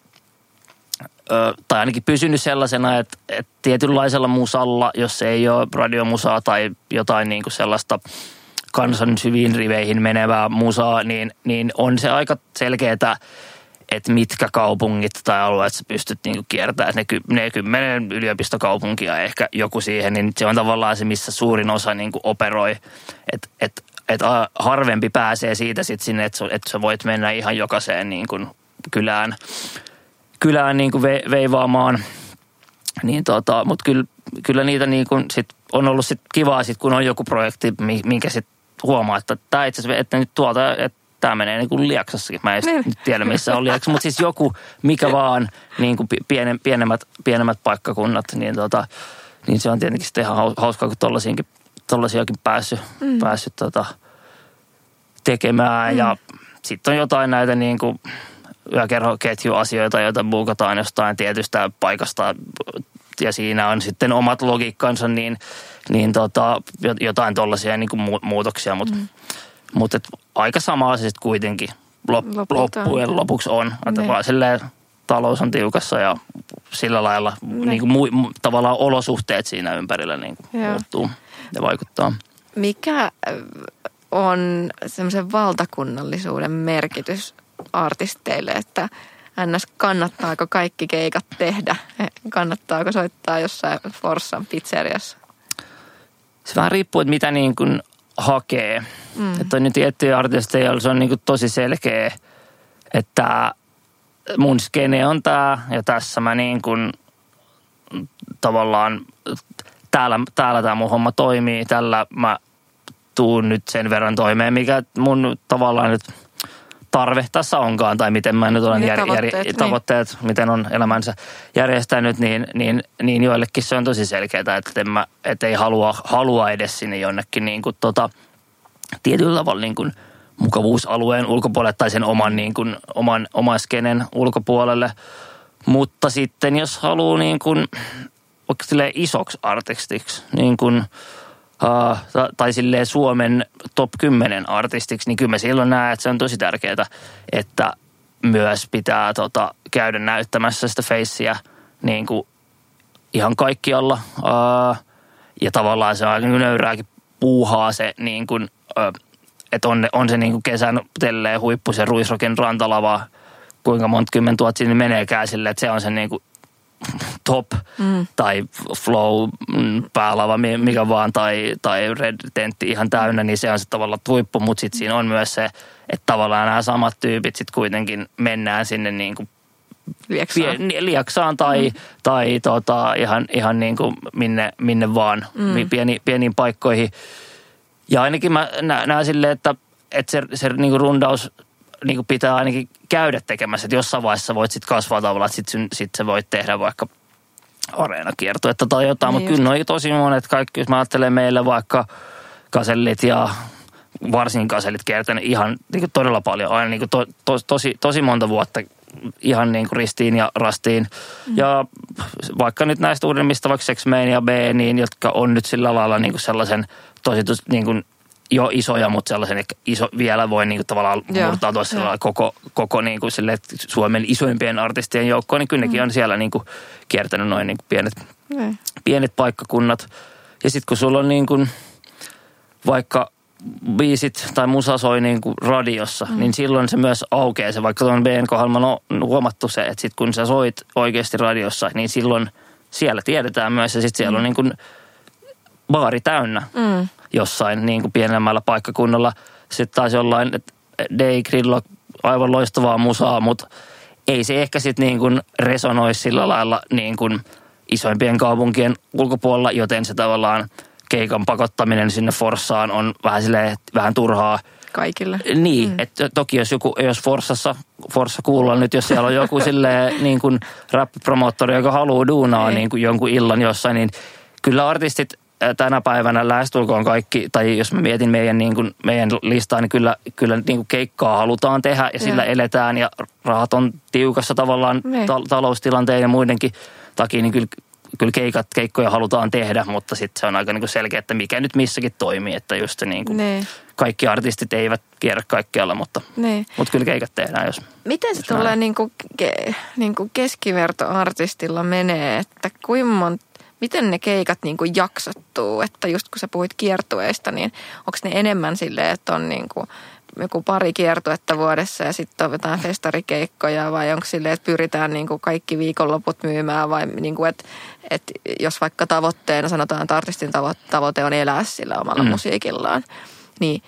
tai ainakin pysynyt sellaisena, että tietynlaisella musalla, jos ei ole radiomusaa tai jotain niin kuin sellaista kansan syviin riveihin menevää musaa, niin on se aika selkeää, että mitkä kaupungit tai alueet sä pystyt niinku kiertämään. Ne 10 yliopistokaupunkia ehkä joku siihen, niin se on tavallaan se, missä suurin osa niinku operoi. Että harvempi pääsee siitä sitten sinne, että sä voit mennä ihan jokaiseen niinku kylään niinku veivaamaan. Niin mutta kyllä niitä niinku sit on ollut sit kivaa sit, kun on joku projekti, minkä sit huomaa, että tämä itse asiassa, että nyt tuolta, että tämä menee niin kuin Lieksassakin. Mä en nyt tiedä, missä on Lieksassa, mutta siis joku, mikä vaan niin kuin pienemmät paikkakunnat, niin niin se on tietenkin sitten ihan hauskaa, kun tollasiakin päässyt tekemään. Ja sitten on jotain näitä niin kuin yökerhoketjuasioita, joita buukataan jostain tietystä paikasta ja siinä on sitten omat logiikkansa, niin jotain tollaisia niin kuin muutoksia, mutta aika samaa se sitten kuitenkin loppujen lopuksi on. Että vaan silleen talous on tiukassa ja sillä lailla niin kuin tavallaan olosuhteet siinä ympärillä niin kuin muuttuu ja vaikuttaa. Mikä on semmoisen valtakunnallisuuden merkitys artisteille, että ns. Kannattaako kaikki keikat tehdä? Kannattaako soittaa jossain Forssan pizzeriassa? Se vähän riippuu, että mitä niin kuin hakee. Että on nyt tiettyjä artisteja, joilla se on niin kuin tosi selkeä, että mun skene on tää ja tässä mä niin kuin tavallaan täällä tää mun homma toimii, tällä mä tuun nyt sen verran toimeen, mikä mun tavallaan nyt tarve tässä onkaan, tai miten mä nyt olen tavoitteet miten on elämänsä järjestänyt, niin joillekin se on tosi selkeää, että ei halua edes sinne jonnekin niin kuin tietyllä tavalla niin kuin mukavuusalueen ulkopuolelle tai sen oman skenen ulkopuolelle. Mutta sitten jos haluaa niin kuin vaikka silleen isoksi artistiksi, niin kuin tai silleen Suomen top 10 artistiksi, niin kyllä mä silloin näen, että se on tosi tärkeää, että myös pitää käydä näyttämässä sitä feissiä niin kuin ihan kaikkialla. Ja tavallaan se on aika nöyrääkin puuhaa se, niin kuin, että on se niin kuin kesän telleen huippu, se Ruisrocken rantalava, kuinka monta 10 000 sinne meneekään silleen, että se on se niin kuin top tai flow päälava, mikä vaan, tai red tentti ihan täynnä, niin se on se tavallaan huippu, mutta sitten siinä on myös se, että tavallaan nämä samat tyypit sitten kuitenkin mennään sinne niin kuin Lieksaan tai ihan niin kuin minne vaan, pieniin paikkoihin. Ja ainakin mä näen silleen, että se niin kuin rundaus niin kuin pitää ainakin käydä tekemässä, että jossain vaiheessa voit sitten kasvaa tavallaan, että sit sä voit tehdä vaikka areenakiertuetta tai jotain, mutta kyllä noi tosi monet kaikki, jos mä ajattelen meillä vaikka kasellit ja varsinkin kasellit kiertänyt ihan niin kuin todella paljon, aina niin kuin tosi monta vuotta ihan niin kuin ristiin ja rastiin. Ja vaikka nyt näistä uudemmista, vaikka Sex Mania B, niin jotka on nyt sillä lailla niin kuin sellaisen tosi niin kuin jo isoja, mutta sellaisen iso vielä voi niin kuin tavallaan murtautua koko niin kuin sille Suomen isoimpien artistien joukkoon, niin kyllä nekin on siellä niin kuin kiertänyt noin niin kuin pienet paikkakunnat. Ja sitten kun sulla on niin kuin vaikka biisit tai musa soi niin kuin radiossa, niin silloin se myös aukeaa se, vaikka tuon B:n kohdalla on huomattu se, että sitten kun sä soit oikeasti radiossa, niin silloin siellä tiedetään myös ja sitten siellä on niin kuin baari täynnä jossain niin kuin pienemmällä paikkakunnalla. Sitten taas jollain Day Grillo aivan loistavaa musaa, mutta ei se ehkä sitten niin kuin resonoi sillä lailla niin kuin isoimpien kaupunkien ulkopuolella, joten se tavallaan keikan pakottaminen sinne Forssaan on vähän turhaa. Kaikille. Niin, että toki jos Forssa kuullaan nyt, jos siellä on joku silleen niin kuin rap-promoottori, joka haluaa duunaa niin kuin jonkun illan jossain, niin kyllä artistit tänä päivänä lähestulkoon kaikki, tai jos mä mietin meidän listaa, niin kyllä niin kuin keikkaa halutaan tehdä ja sillä eletään ja rahat on tiukassa tavallaan taloustilanteen ja muidenkin takia, niin kyllä keikkoja halutaan tehdä, mutta sitten se on aika niin kuin selkeä, että mikä nyt missäkin toimii, että just niin kuin kaikki artistit eivät kierrä kaikkialla, mutta kyllä keikat tehdään, jos... Miten se tulee niin kuin keskivertoartistilla menee, että miten ne keikat niin kuin jaksottuu, että just kun sä puhuit kiertueista, niin onko ne enemmän silleen, että on niin kuin joku pari kiertuetta vuodessa ja sitten on jotain festarikeikkoja vai onko silleen, että pyritään niin kuin kaikki viikonloput myymään vai niin kuin, että jos vaikka tavoitteena sanotaan, että artistin tavoite on elää sillä omalla musiikillaan, niin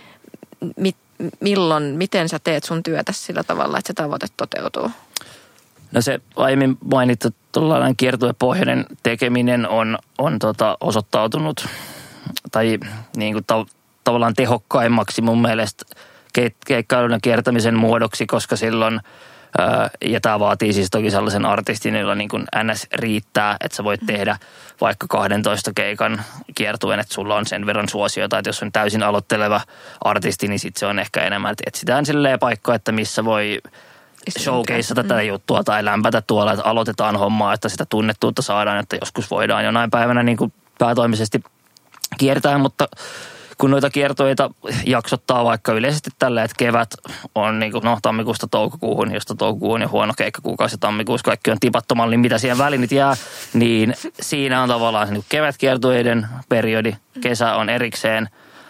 miten sä teet sun työtä sillä tavalla, että se tavoite toteutuu? No se aiemmin mainittu tuollainen kiertuepohjainen tekeminen on osoittautunut tai niin kuin tavallaan tehokkaimmaksi mun mielestä keikkailun ja kiertämisen muodoksi, koska silloin Ja tämä vaatii siis toki sellaisen artistin, jolla niin kuin NS riittää, että sä voit tehdä vaikka 12 keikan kiertueen, että sulla on sen verran suosiota, että jos on täysin aloitteleva artisti, niin sitten se on ehkä enemmän, että etsitään silleen paikka, että missä voi showcaseata tätä juttua tai lämpätä tuolla, että aloitetaan hommaa, että sitä tunnettuutta saadaan, että joskus voidaan jonain päivänä niin kuin päätoimisesti kiertää, mutta kun noita kiertoita jaksottaa vaikka yleisesti tällä, että kevät on niin kuin, tammikuusta toukokuuhun, josta toukokuu on jo huono keikkakuukausi ja tammikuussa kaikki on tipattoman, niin mitä siihen väliin nyt jää, niin siinä on tavallaan se niin kevätkiertoiden periodi, kesä on erikseen.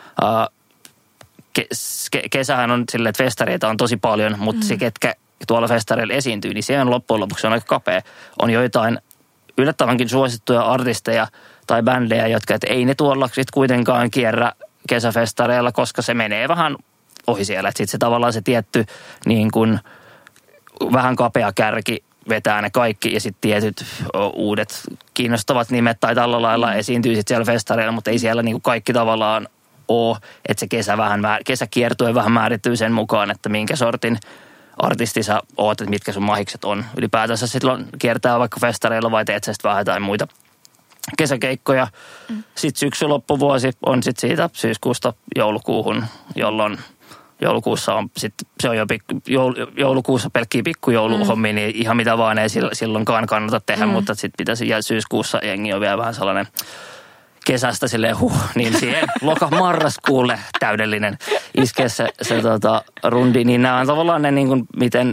Kesähän on silleen, että festareita on tosi paljon, mutta se, ketkä tuolla festareilla esiintyy, niin se on loppujen lopuksi aika kapea. On joitain yllättävänkin suosittuja artisteja tai bändejä, jotka et ei ne tuolla sit kuitenkaan kierrä kesäfestareilla, koska se menee vähän ohi siellä. Sitten se tavallaan se tietty niin kuin vähän kapea kärki vetää ne kaikki ja sitten tietyt uudet kiinnostavat nimet tai tällä lailla esiintyy sitten siellä festareilla, mutta ei siellä niin kuin kaikki tavallaan ole, että se kesäkiertue vähän määrittyy sen mukaan, että minkä sortin artisti sä oot, että mitkä sun mahikset on. Ylipäätänsä silloin kiertää vaikka festareilla vai teet sä sitten vähän jotain muita kesäkeikkoja. Sitten syksy loppuvuosi on sitten siitä syyskuusta joulukuuhun, jolloin joulukuussa on sitten, se on jo joulukuussa pelkkiä pikkujouluhommia, niin ihan mitä vaan ei silloinkaan kannata tehdä, mutta sitten pitäisi, ja syyskuussa jengi on vielä vähän sellainen kesästä silleen niin siihen marraskuulle täydellinen iskee se rundi, niin nämä on tavallaan ne niin kuin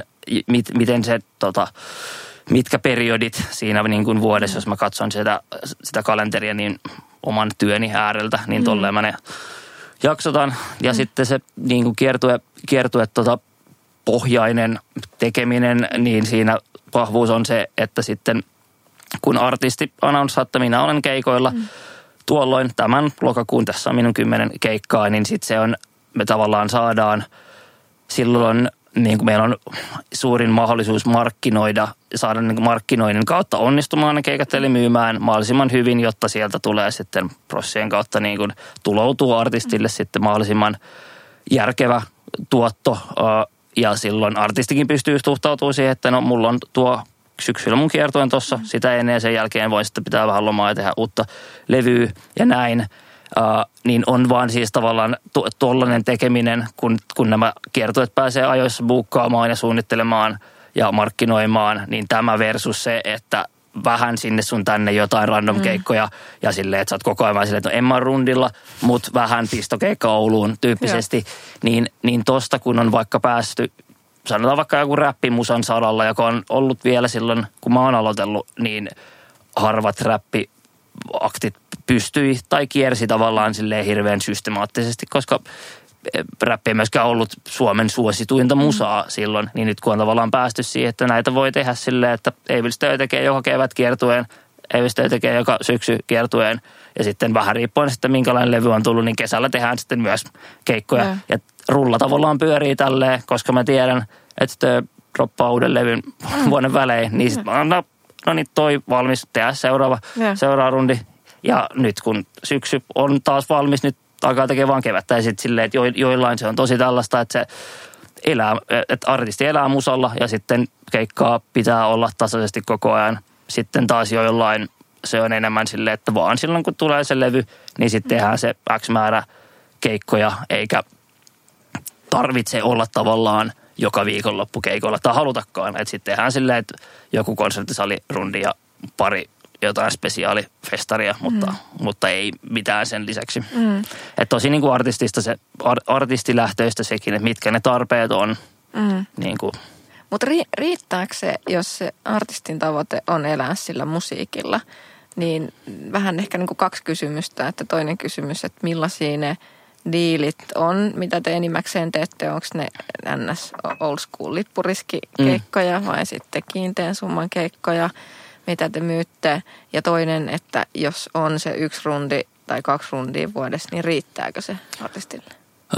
miten se mitkä periodit siinä niin kuin vuodessa, jos mä katson sitä kalenteria, niin oman työni ääreltä, niin tolleen mä ne jaksotan. Ja sitten se niin kuin kiertue pohjainen tekeminen, niin siinä vahvuus on se, että sitten kun artisti announsaa, että minä olen keikoilla, tuolloin tämän lokakuun, tässä on minun 10 keikkaa, niin sitten se on, me tavallaan saadaan silloin, niin kuin meillä on suurin mahdollisuus markkinoida, saada niin kuin markkinoinnin kautta onnistumaan ne keikat, eli myymään mahdollisimman hyvin, jotta sieltä tulee sitten prossien kautta niin kuin tuloutuu artistille sitten mahdollisimman järkevä tuotto. Ja silloin artistikin pystyy suhtautumaan siihen, että no mulla on tuo syksyllä mun kiertoen tuossa, sitä ennen ja sen jälkeen voi sitten pitää vähän lomaa ja tehdä uutta levyä ja näin. Niin on vaan siis tavallaan tollainen tekeminen, kun nämä kiertueet pääsee ajoissa buukkaamaan ja suunnittelemaan ja markkinoimaan, niin tämä versus se, että vähän sinne sun tänne jotain random keikkoja ja silleen, että sä oot koko ajan silleen, että no en mä rundilla, mutta vähän pistokeikka Ouluun tyyppisesti, niin tosta kun on vaikka päästy, sanotaan vaikka joku räppimusan saralla, joka on ollut vielä silloin, kun mä oon aloitellut, niin harvat räppiaktit pystyi tai kiersi tavallaan silleen hirveän systemaattisesti, koska räppi ei myöskään ollut Suomen suosituinta musaa silloin, niin nyt kun on tavallaan päästy siihen, että näitä voi tehdä silleen, että Eivilstöö tekee joka kevät kiertueen, Eivilstöö tekee joka syksy kiertueen ja sitten vähän riippuen sitten minkälainen levy on tullut, niin kesällä tehdään sitten myös keikkoja ja rulla tavallaan pyörii tälleen, koska mä tiedän, että Stö droppaa uuden levyn vuoden välein, niin sitten no niin toi valmis, tehdään seuraava rundi. Ja nyt kun syksy on taas valmis, nyt alkaa tekemään vaan kevättä. Ja sitten silleen, että joillain se on tosi tällaista, että se elää, että artisti elää musalla ja sitten keikkaa pitää olla tasaisesti koko ajan. Sitten taas joillain se on enemmän silleen, että vaan silloin kun tulee se levy, niin sitten tehdään se X määrä keikkoja, eikä tarvitse olla tavallaan joka viikonloppu keikolla tai halutakaan. Että sitten tehdään silleen, että joku konserttisalirundi ja pari jotain spesiaalifestaria, mutta ei mitään sen lisäksi. Että tosi niin kuin artistilähtöistä sekin, että mitkä ne tarpeet on. Niin kuin. Mutta riittääkö se, jos se artistin tavoite on elää sillä musiikilla, niin vähän ehkä niin kuin 2 kysymystä. Että toinen kysymys, että millaisia ne diilit on, mitä te enimmäkseen teette, onko ne ns. Old school lippuriskikeikkoja vai sitten kiinteän summan keikkoja, mitä te myytte. Ja toinen, että jos on se 1 rundi tai 2 rundia vuodessa, niin riittääkö se artistille?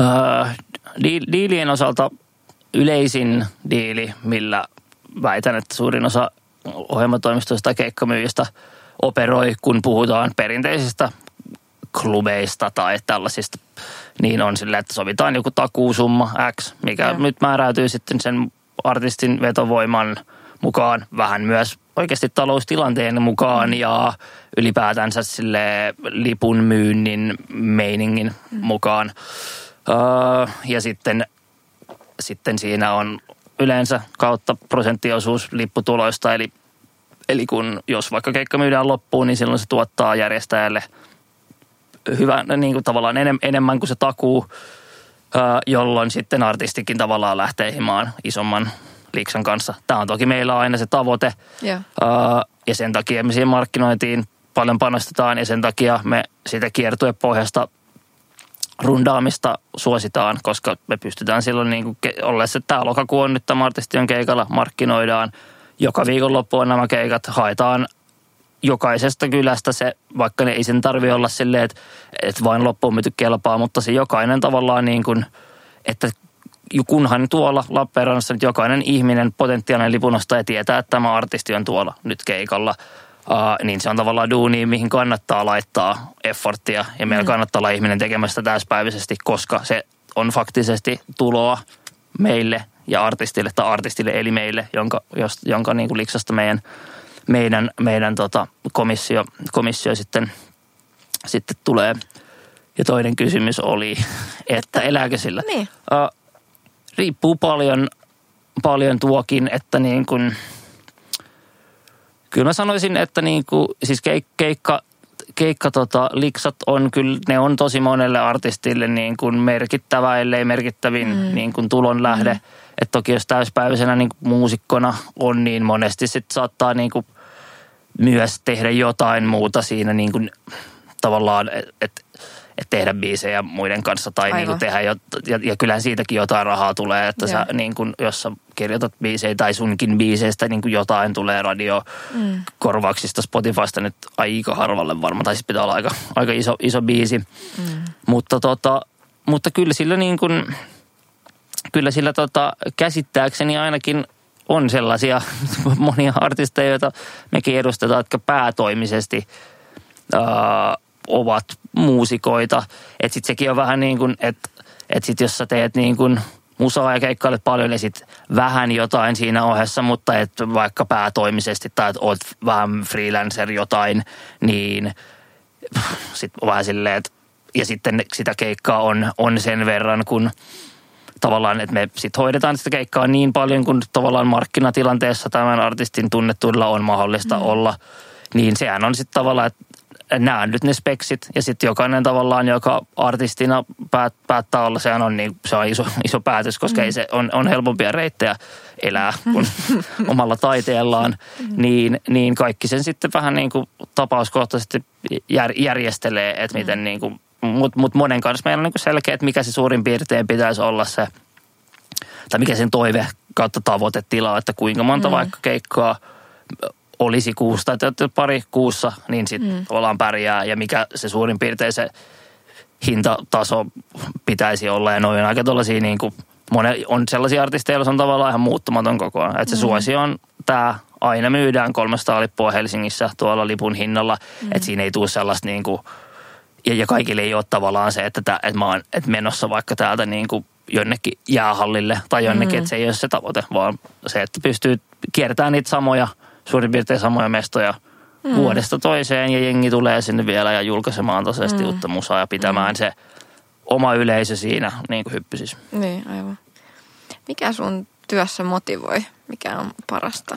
Diilien osalta yleisin diili, millä väitän, että suurin osa ohjelmatoimistoista tai keikkamyyjistä operoi, kun puhutaan perinteisistä klubeista tai tällaisista, niin on silleen, että sovitaan joku takuusumma X, mikä nyt määräytyy sitten sen artistin vetovoiman mukaan, vähän myös oikeasti taloustilanteen mukaan ja ylipäätänsä sille lipun myynnin meiningin mukaan. Ja sitten siinä on yleensä kautta prosenttiosuus lipputuloista, eli jos vaikka keikka myydään loppuun, niin silloin se tuottaa järjestäjälle hyvän, niin kuin tavallaan enemmän kuin se takuu, jolloin sitten artistikin tavallaan lähtee himaan isomman liksan kanssa. Tämä on toki meillä aina se tavoite, ja sen takia me siihen markkinointiin paljon panostetaan, ja sen takia me sitä kiertuepohjasta rundaamista suositaan, koska me pystytään silloin, niin kuin ollessa tämä lokakuu on nyt tämä artisti on keikalla, markkinoidaan. Joka viikonloppu on nämä keikat, haetaan jokaisesta kylästä se, vaikka ne ei sen tarvitse olla silleen, että vain loppuun myyty kelpaa, mutta se jokainen tavallaan niin kuin, että kunhan tuolla Lappeenrannassa nyt jokainen ihminen, potentiaalinen lipunostaja tietää, että tämä artisti on tuolla nyt keikalla, niin se on tavallaan duuni, mihin kannattaa laittaa efforttia ja meillä kannattaa olla ihminen tekemästä täyspäiväisesti, koska se on faktisesti tuloa meille ja artistille eli meille, jonka niin kuin liksasta meidän komissio sitten tulee. Ja toinen kysymys oli, että elääkö sillä? Niin. Riippuu paljon tuokin, että niin kuin, kyllä mä sanoisin, että niin kuin, siis liksat on kyllä, ne on tosi monelle artistille niin kuin merkittävä, ellei merkittävin niin kuin tulon lähde. Että toki jos täyspäiväisenä niin kuin muusikkona on, niin monesti sitten saattaa niin kuin myös tehdä jotain muuta siinä niin kuin tavallaan, että tehdä biisejä muiden kanssa tai niin kuin tehdä ja kyllähän siitäkin jotain rahaa tulee, että sä niin kuin, jos sä kirjoitat biisejä tai sunkin biiseistä niin kuin jotain tulee radiokorvauksista Spotifysta nyt aika harvalle varmaan, tai siis pitää olla aika iso biisi, mutta kyllä sillä niin kuin, käsittääkseni ainakin on sellaisia monia artisteja, joita mekin edustetaan, jotka päätoimisesti ovat muusikoita. Että sitten sekin on vähän niin kuin, että sitten jos sä teet niin kuin musaa ja keikkailet paljon, niin sitten vähän jotain siinä ohessa, mutta et vaikka päätoimisesti tai että oot vähän freelancer jotain, niin sitten vähän silleen, että ja sitten sitä keikkaa on sen verran, kun tavallaan, että me sitten hoidetaan sitä keikkaa niin paljon, kun tavallaan markkinatilanteessa tämän artistin tunnettuudella on mahdollista olla, niin sehän on sitten tavallaan, että nämä on nyt ne speksit ja sitten jokainen tavallaan, joka artistina päättää olla, se on iso päätös, koska ei se on helpompia reittejä elää kuin omalla taiteellaan, niin kaikki sen sitten vähän niin kuin tapauskohtaisesti järjestelee, että miten niin kuin, mutta monen kanssa meillä on niin kuin selkeä, että mikä se suurin piirtein pitäisi olla se, tai mikä sen toive kautta tavoitetila, että kuinka monta vaikka keikkaa olisi kuusta, että pari kuussa, niin sitten tavallaan pärjää ja mikä se suurin piirtein se hintataso pitäisi olla. Ja noin on aika tuollaisia niin kuin, on sellaisia artisteja, joilla se on tavallaan ihan muuttumaton koko ajan. Että se suosio on tämä, aina myydään 300 lippua Helsingissä tuolla lipun hinnalla, että siinä ei tule sellaista niin kuin, ja kaikille ei ole tavallaan se, että mä oon menossa vaikka täältä niin kuin jonnekin jäähallille tai jonnekin, että se ei ole se tavoite, vaan se, että pystyy kiertämään niitä samoja, suurin piirtein samoja mestoja vuodesta toiseen ja jengi tulee sinne vielä ja julkaisemaan tosiaan uutta musaa ja pitämään se oma yleisö siinä niin kuin hyppysissä. Niin, aivan. Mikä sun työssä motivoi? Mikä on parasta?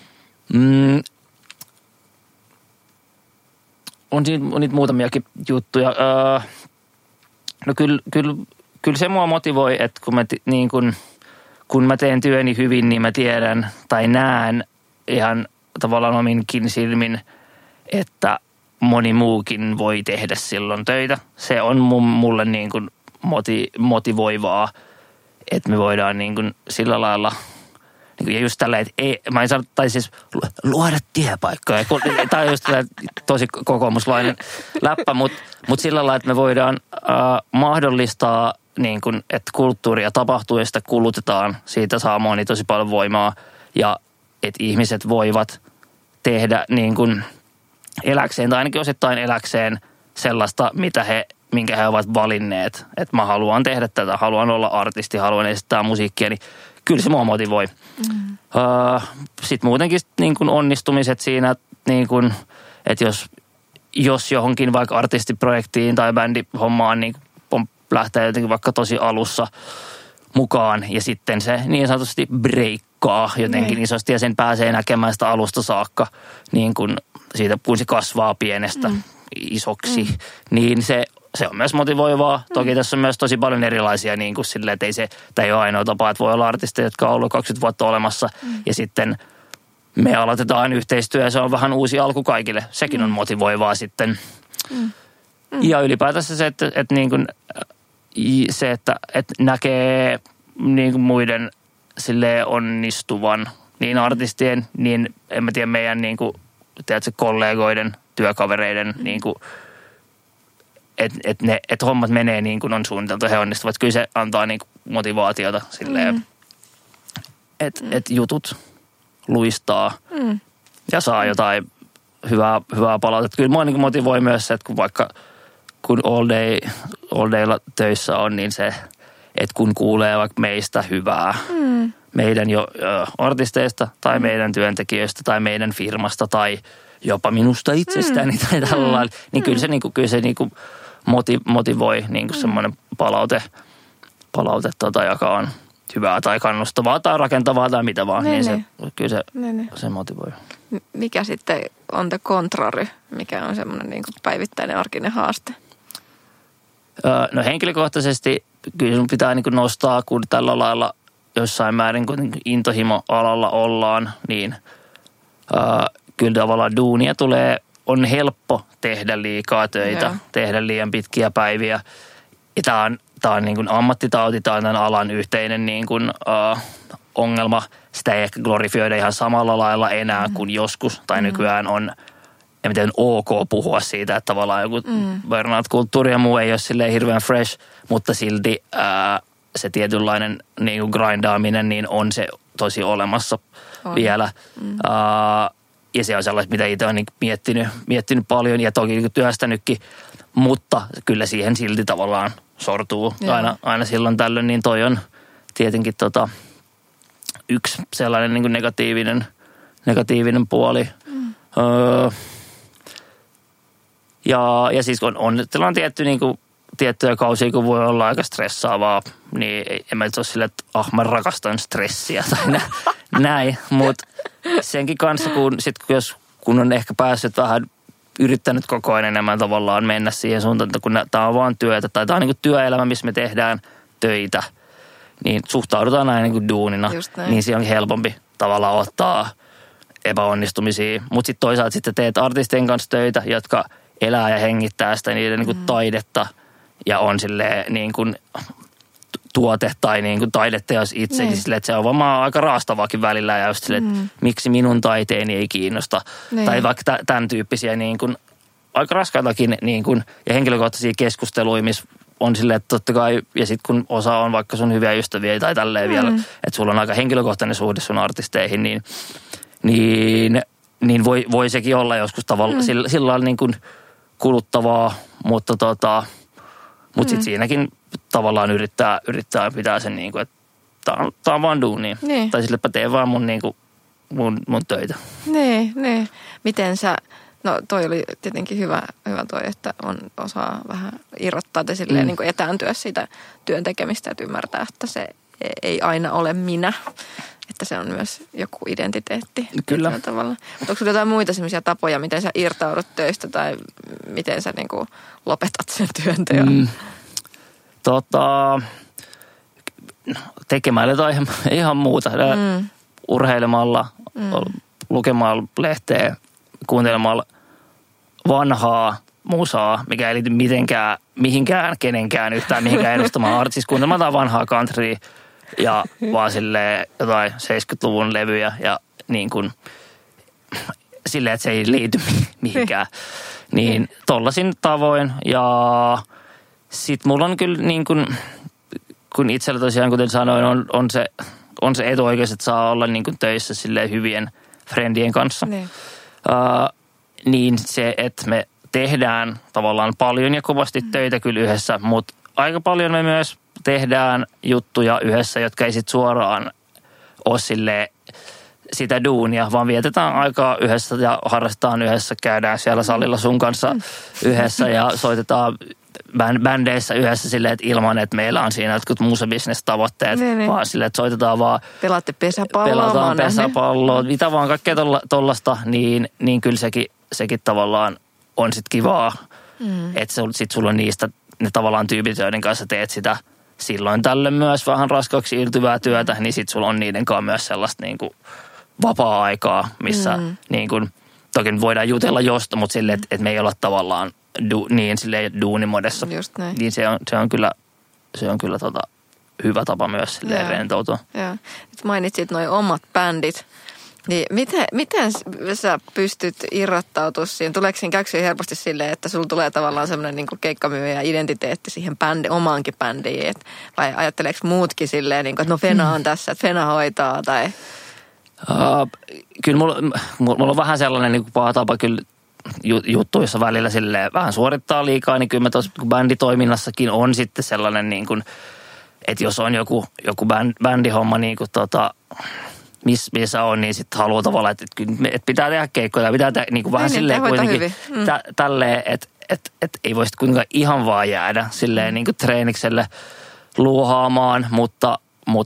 On niitä muutamiakin juttuja. No kyllä se mua motivoi, että kun mä teen työni hyvin, niin mä tiedän tai näen ihan tavallaan ominkin silmin, että moni muukin voi tehdä silloin töitä. Se on mulle niin kuin motivoivaa, että me voidaan niin kuin sillä lailla, niin kuin ja just tällä, että mä en saa, tai siis luoda työpaikkoja. Tämä on just tosi kokoomuslainen läppä, mutta sillä lailla, että me voidaan mahdollistaa, niin kuin, että kulttuuria tapahtuu ja sitä kulutetaan, siitä saa moni tosi paljon voimaa ja että ihmiset voivat tehdä niin kuin eläkseen tai ainakin osittain eläkseen sellaista, minkä he ovat valinneet. Että mä haluan tehdä tätä, haluan olla artisti, haluan esittää musiikkia, niin kyllä se mua motivoi. Sitten muutenkin niin kuin onnistumiset siinä, niin kuin, että jos johonkin vaikka artistiprojektiin tai bändihommaan niin lähtee jotenkin vaikka tosi alussa mukaan ja sitten se niin sanotusti breikkaa jotenkin isosti ja sen pääsee näkemään sitä alusta saakka niin kuin siitä, kun se kasvaa pienestä isoksi, niin se on myös motivoivaa. Toki tässä on myös tosi paljon erilaisia niin kuin silleen, että tämä ei ole ainoa tapa, että voi olla artisteja, jotka on ollut 20 vuotta olemassa ja sitten me aloitetaan yhteistyö ja se on vähän uusi alku kaikille. Sekin on motivoivaa sitten. Ja ylipäätänsä se, että niin kuin se, että näkee niin kuin muiden silleen onnistuvan niin artistien, niin en mä tiedä meidän niin kuin, tiedätkö, kollegoiden, työkavereiden, niin kuin, että hommat menee niin kuin on suunniteltu ja he onnistuvat. Kyllä se antaa niin kuin motivaatiota silleen, että jutut luistaa ja saa jotain hyvää palautetta. Kyllä mua niin motivoi myös se, että kun all daylla töissä on, niin se, että kun kuulee vaikka meistä hyvää, meidän jo artisteista tai meidän työntekijöistä tai meidän firmasta tai jopa minusta itsestäni tai tällä lailla, niin kyllä se motivoi niin kuin semmoinen palaute joka on hyvää tai kannustavaa tai rakentavaa tai mitä vaan, se motivoi. Mikä sitten on the contrary? Mikä on semmoinen niin kuin päivittäinen arkinen haaste? No henkilökohtaisesti kyllä sun pitää niin kuin nostaa, kun tällä lailla jossain määrin kun intohimo-alalla ollaan, niin kyllä tavallaan duunia on helppo tehdä liikaa töitä, tehdä liian pitkiä päiviä. Ja tämä on niin kuin ammattitauti, tämä on tämän alan yhteinen niin kuin, ongelma. Sitä ei ehkä glorifioida ihan samalla lailla enää kuin joskus. Tai nykyään on, en tiedä, ok puhua siitä, että tavallaan joku burnout-kulttuuri ja muu ei ole silleen hirveän fresh, mutta silti se tietynlainen niin kuin grindaaminen niin on se tosi olemassa vielä. Ja se on sellaista, mitä itse olen niin miettinyt paljon ja toki niin työstänytkin, mutta kyllä siihen silti tavallaan sortuu aina silloin tällöin, niin toi on tietenkin yksi sellainen niin kuin negatiivinen puoli. Ja siis on tietty niin kuin tiettyjä kausia, kun voi olla aika stressaavaa, niin en mä nyt ole silleen, että mä rakastan stressiä tai näin, mutta senkin kanssa, kun on ehkä päässyt vähän yrittänyt koko ajan enemmän tavallaan mennä siihen suuntaan, että kun tämä on vaan työtä tai tämä on niin kuin työelämä, missä me tehdään töitä, niin suhtaudutaan aina niin kuin duunina, niin siinä on helpompi tavallaan ottaa epäonnistumisia. Mutta sitten toisaalta sitten teet artistien kanssa töitä, jotka elää ja hengittää sitä niiden niin kuin taidetta ja on silleen niin kuin tuote tai niin kuin taideteos itse. Niin. Silleen, että se on vaan aika raastavaakin välillä ja just silleen, että miksi minun taiteeni ei kiinnosta. Niin. Tai vaikka tämän tyyppisiä niin kuin aika raskaitakin niin kuin, ja henkilökohtaisia keskusteluja, missä on silleen, että totta kai, ja sitten kun osa on vaikka sun hyviä ystäviä tai tälleen vielä, että sulla on aika henkilökohtainen suhde sun artisteihin, niin voi sekin olla joskus tavallaan sillä lailla niin kuin kuluttavaa, mutta sitten siinäkin tavallaan yrittää pitää sen niin kuin, että tää on vaan duunia. Niin. Tai sillepä tee vaan mun, niin kuin, mun töitä. Niin. Miten sä, no toi oli tietenkin hyvä toi, että osaa vähän irrottaa tai silleen niin kuin etääntyä siitä työn tekemistä, että ymmärtää, että se ei aina ole minä. Että se on myös joku identiteetti. Kyllä. Tavalla. Mutta onko sulla jotain muita sellaisia tapoja, miten sä irtaudut töistä tai miten sä niin kuin lopetat sen työnteon? Tekemällä tai ihan muuta. Urheilemalla, lukemalla lehteä, kuuntelemalla vanhaa musaa, mikä ei liity mihinkään kenenkään yhtään mihinkään edustamaan artista. Kuuntelemaan vanhaa countrya ja vaan silleen jotain 70-luvun levyjä ja niin kuin silleen, että se ei liity mihinkään. Niin tollasin tavoin ja sit mulla on kyllä niin kuin, kun itsellä tosiaan, kuten sanoin, on se etuoikeus, että saa olla niin kuin töissä silleen hyvien friendien kanssa. Niin se, että me tehdään tavallaan paljon ja kovasti töitä kyllä yhdessä, mutta aika paljon me myös tehdään juttuja yhdessä, jotka ei sit suoraan ole silleen sitä duunia, vaan vietetään aikaa yhdessä ja harrastetaan yhdessä, käydään siellä salilla sun kanssa yhdessä ja soitetaan bändeissä yhdessä silleen, että ilman, että meillä on siinä jotkut musabisnes-tavoitteet, vaan silleen, että soitetaan vaan. Pelataan pesäpalloa, mitä vaan kaikkea tollasta, niin kyllä sekin tavallaan on sit kivaa. Että sit sulla on niistä ne tavallaan tyypit, joiden kanssa teet sitä silloin tällöin myös vähän raskaaksi irtyvää työtä, niin sit sulla on niiden kanssa myös sellaista niinku vapaa-aikaa, missä niin kuin, toki voidaan jutella mutta silleen, että me ei olla tavallaan niin silleen duunimodessa. Just näin. Niin se on kyllä hyvä tapa myös silleen rentoutua. Joo. Nyt mainitsit noi omat bändit. Niin miten sä pystyt irrottautumaan siinä? Tuleeko siinä käyksyä helposti silleen, että sulla tulee tavallaan semmoinen niin kuin keikkamyyjä identiteetti siihen omaankin bändiin? Vai ajatteleeko muutkin silleen, niin kuin, että no Fena on tässä, että Fena hoitaa tai... Kyllä mulla on vähän sellainen niin kuin paha tapa kyllä juttuissa välillä silleen vähän suorittaa liikaa, niin kyllä mä tuossa bänditoiminnassakin on sitten sellainen niin kuin, että jos on joku bändihomma niin kuin missä on, niin sitten haluaa tavallaan, että pitää tehdä keikkoja, pitää tehdä niin kuin vähän silleen kuitenkin tälleen, että ei voi sitten kuitenkaan ihan vaan jäädä silleen niin kuin treenikselle luohaamaan, mutta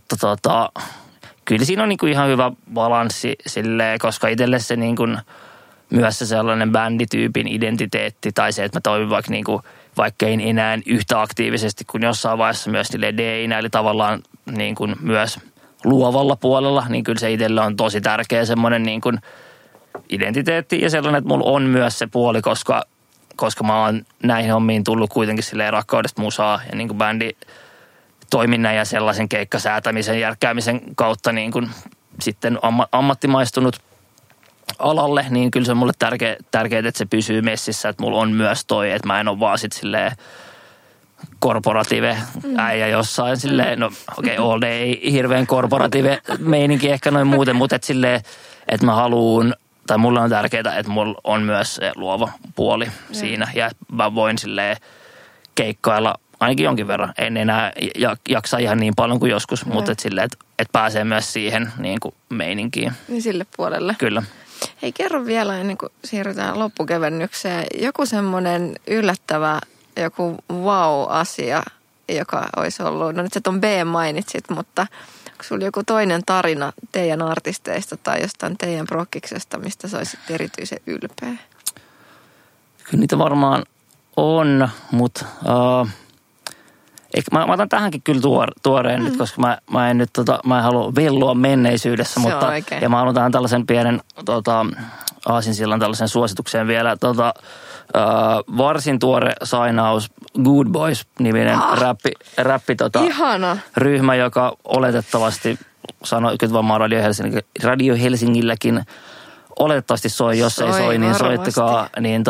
kyllä siinä on niin kuin ihan hyvä balanssi silleen, koska itselle se niin kuin myös se sellainen bändityypin identiteetti tai se, että mä toimin vaikka ei enää yhtä aktiivisesti kuin jossain vaiheessa myös niille DI:nä, eli tavallaan niin kuin myös luovalla puolella, niin kyllä se itselle on tosi tärkeä semmoinen niin kuin identiteetti ja sellainen, että mulla on myös se puoli, koska mä oon näihin hommiin tullut kuitenkin silleen rakkaudesta musaa ja niin kuin bänditoiminnan ja sellaisen keikkasäätämisen, järkkäämisen kautta niin kuin sitten ammattimaistunut alalle, niin kyllä se on mulle tärkeää, että se pysyy messissä, että mulla on myös toi, että mä en ole vaan sit silleen korporative äijä jossain silleen, no okei, all day ei hirveän korporative meininki ehkä noin muuten, mutta että silleen, että mä haluun, tai mulle on tärkeää, että mulla on myös se luova puoli siinä ja mä voin silleen keikkailla ainakin jonkin verran. En enää jaksa ihan niin paljon kuin joskus, mutta että silleen, että pääsee myös siihen niin kuin meininkiin. Niin sille puolelle. Kyllä. Hei, kerro vielä ennen kuin siirrytään loppukevennykseen. Joku semmoinen yllättävä, joku wow-asia, joka olisi ollut, no nyt sä ton B mainitsit, mutta onko sulla joku toinen tarina teidän artisteista tai jostain teidän prokkiksesta, mistä sä olisit erityisen ylpeä? Kyllä niitä varmaan on, mutta mä otan tähänkin kyllä tuoreen nyt, koska mä en nyt mä en halua vellua menneisyydessä, mutta ja mä haluan tähän tällaisen pienen aasinsillan tällaisen suositukseen vielä. Varsin tuore sainaus Good Boys-niminen räppi ryhmä, joka oletettavasti sanoi, kyllä varmaan Radio Helsingilläkin oletettavasti soi, jos ei soi, niin soittakaa.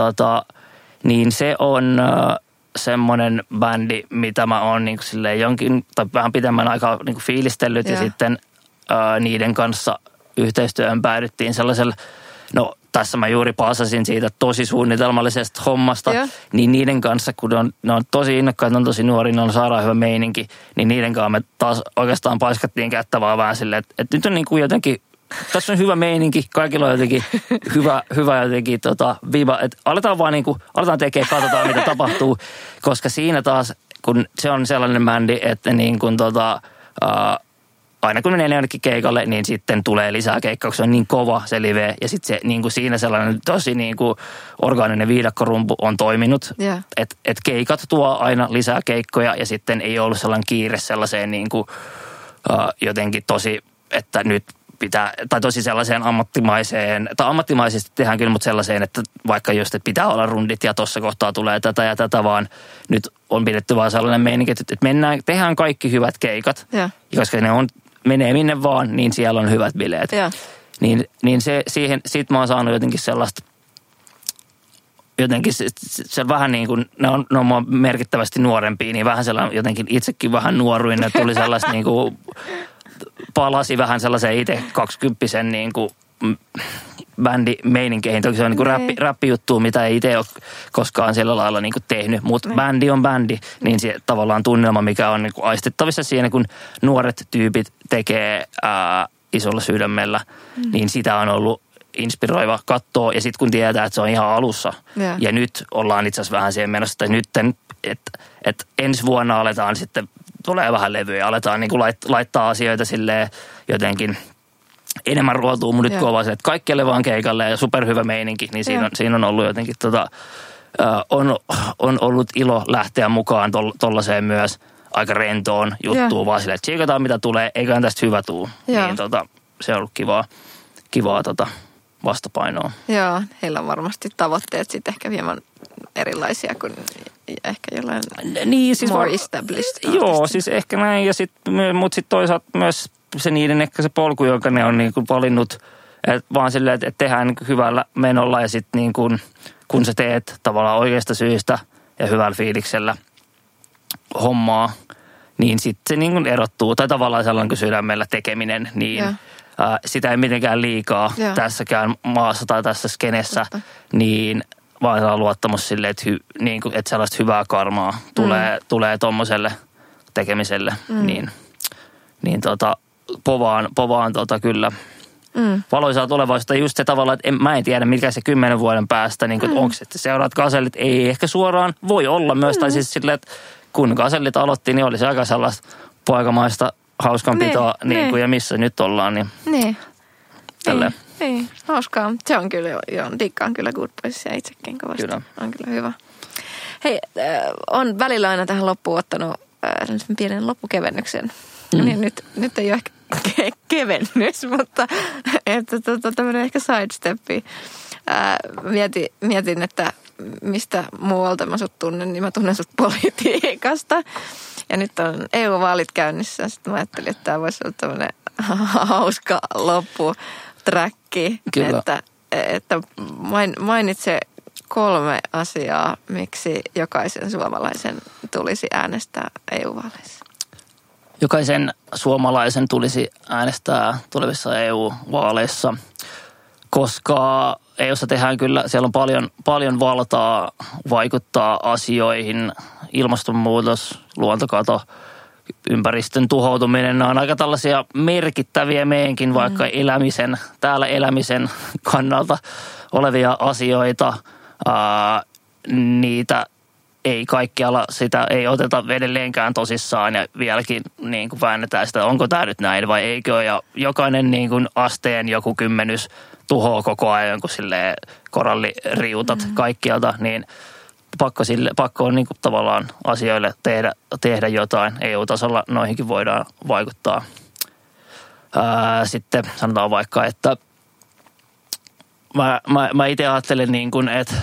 Niin se on semmoinen bändi, mitä mä oon niin silleen jonkin, tai vähän pitemmän aikaa niin fiilistellyt ja sitten niiden kanssa yhteistyöhön päädyttiin sellaisella, no tässä mä juuri paasasin siitä tosi suunnitelmallisesta hommasta, niin niiden kanssa, kun ne on tosi innokkaita, ne on tosi nuori, ne on sairaan hyvä meininki, niin niiden kanssa me taas oikeastaan paiskattiin kättä vaan vähän silleen, että nyt on niin kuin jotenkin, tässä on hyvä meininki, kaikilla on jotenkin hyvä jotenkin viiva, että aletaan tekemään, katsotaan mitä tapahtuu, koska siinä taas, kun se on sellainen bändi, että niin kuin aina kun menee jonnekin keikalle, niin sitten tulee lisää keikkaa, kun se on niin kova se live. Ja sitten se niin kuin siinä sellainen tosi niin kuin orgaaninen viidakkorumpu on toiminut. Yeah. Että keikat tuo aina lisää keikkoja ja sitten ei ollut sellainen kiire sellaiseen niin kuin, jotenkin tosi, että nyt pitää, tai tosi sellaiseen ammattimaiseen, tai ammattimaisesti tehdään kyllä, mutta sellaiseen, että vaikka just, että pitää olla rundit ja tuossa kohtaa tulee tätä ja tätä, vaan nyt on pidetty vaan sellainen meininki, että tehdään kaikki hyvät keikat. Yeah. Koska ne menee minne vaan, niin siellä on hyvät bileet. Yeah. Niin siitä mä oon saanut jotenkin sellaista, jotenkin se vähän niin kuin, ne on merkittävästi nuorempia, niin vähän sellainen jotenkin itsekin vähän nuoruin, ne tuli sellaista niin kuin, palasi vähän sellaiseen itse 20-sen niin kuin bändimeininkiin. Toki se on niin kuin räppijuttu, mitä ei itse ole koskaan sillä lailla niin kuin tehnyt, mutta bändi on bändi, niin se tavallaan tunnelma, mikä on niin kuin aistettavissa siinä, kun nuoret tyypit tekee isolla sydämellä, niin sitä on ollut inspiroiva katsoa. Ja sitten kun tietää, että se on ihan alussa. Ja nyt ollaan itse asiassa vähän siihen menossa, että nyt, että ensi vuonna aletaan sitten, tulee vähän levyä ja aletaan niin kuin laittaa asioita silleen jotenkin enemmän ruotuun. Mun nyt kun on vaan se, että kaikkialle vaan keikalle ja superhyvä meininki, niin siinä on ollut jotenkin on ollut ilo lähteä mukaan tollaiseen myös aika rentoon juttuun, vaan silleen, että tsiikataan mitä tulee, eiköhän tästä hyvä tuu. Niin se on ollut kivaa vastapainoa. Joo, heillä on varmasti tavoitteet sitten ehkä hieman erilaisia kuin ehkä jollain more established. Joo, siis ehkä näin, mutta sitten toisaalta myös se niiden ehkä se polku, jonka ne on niin kuin valinnut, vaan silleen, että tehdään niin kuin hyvällä menolla ja sitten niin kuin, kun sä teet tavallaan oikeasta syystä ja hyvällä fiiliksellä hommaa, niin sitten se niin kuin erottuu. Tai tavallaan sellainen kuin sydämellä tekeminen, niin sitä ei mitenkään liikaa tässäkään maassa tai tässä skenessä, niin vaan saa luottamus silleen, että, että sellaista hyvää karmaa tulee tommoselle tekemiselle, niin povaan kyllä valoisaa tulevaisuutta. Just se tavalla, että mä en tiedä, mikä se 10 vuoden päästä, niin kuin, onko se, että seuraat Gazellit, ei ehkä suoraan, voi olla myös, tai siis silleen, että kun Gazellit aloitti, niin oli se aika sellaista poikamaista hauskanpitoa, niin kuin, ja missä nyt ollaan, niin. Niin, hauskaa. Se on kyllä, dikkaan kyllä Good Boysia itsekin kovasti. Kyllä. On kyllä hyvä. Hei, on välillä aina tähän loppuun ottanut pienen loppukevennyksen. Niin nyt ei ole ehkä kevennys, mutta että tämmöinen ehkä sidesteppi. Mietin, että mistä muualta mä sut tunnen, niin mä tunnen sut politiikasta. Ja nyt on EU-vaalit käynnissä. Sitten mä ajattelin, että tämä voisi olla tämmöinen hauska lopputräkki. Että mainitse 3 asiaa, miksi jokaisen suomalaisen tulisi äänestää EU-vaaleissa. Jokaisen suomalaisen tulisi äänestää tulevissa EU-vaaleissa, koska EUssa tehdään kyllä, siellä on paljon valtaa vaikuttaa asioihin, ilmastonmuutos, luontokato, ympäristön tuhoutuminen, ne on aika tällaisia merkittäviä meidänkin vaikka täällä elämisen kannalta olevia asioita. Niitä ei kaikkialla, sitä ei oteta edelleenkään tosissaan ja vieläkin niin kuin väännetään sitä, onko tämä nyt näin vai eikö. Ja jokainen niin kuin asteen joku kymmenys tuhoaa koko ajan, kun silleen koralliriutat kaikkialta, niin pakko on niin kuin tavallaan asioille tehdä jotain. EU-tasolla noihinkin voidaan vaikuttaa. Sitten sanotaan vaikka, että mä itse ajattelen niin kuin, että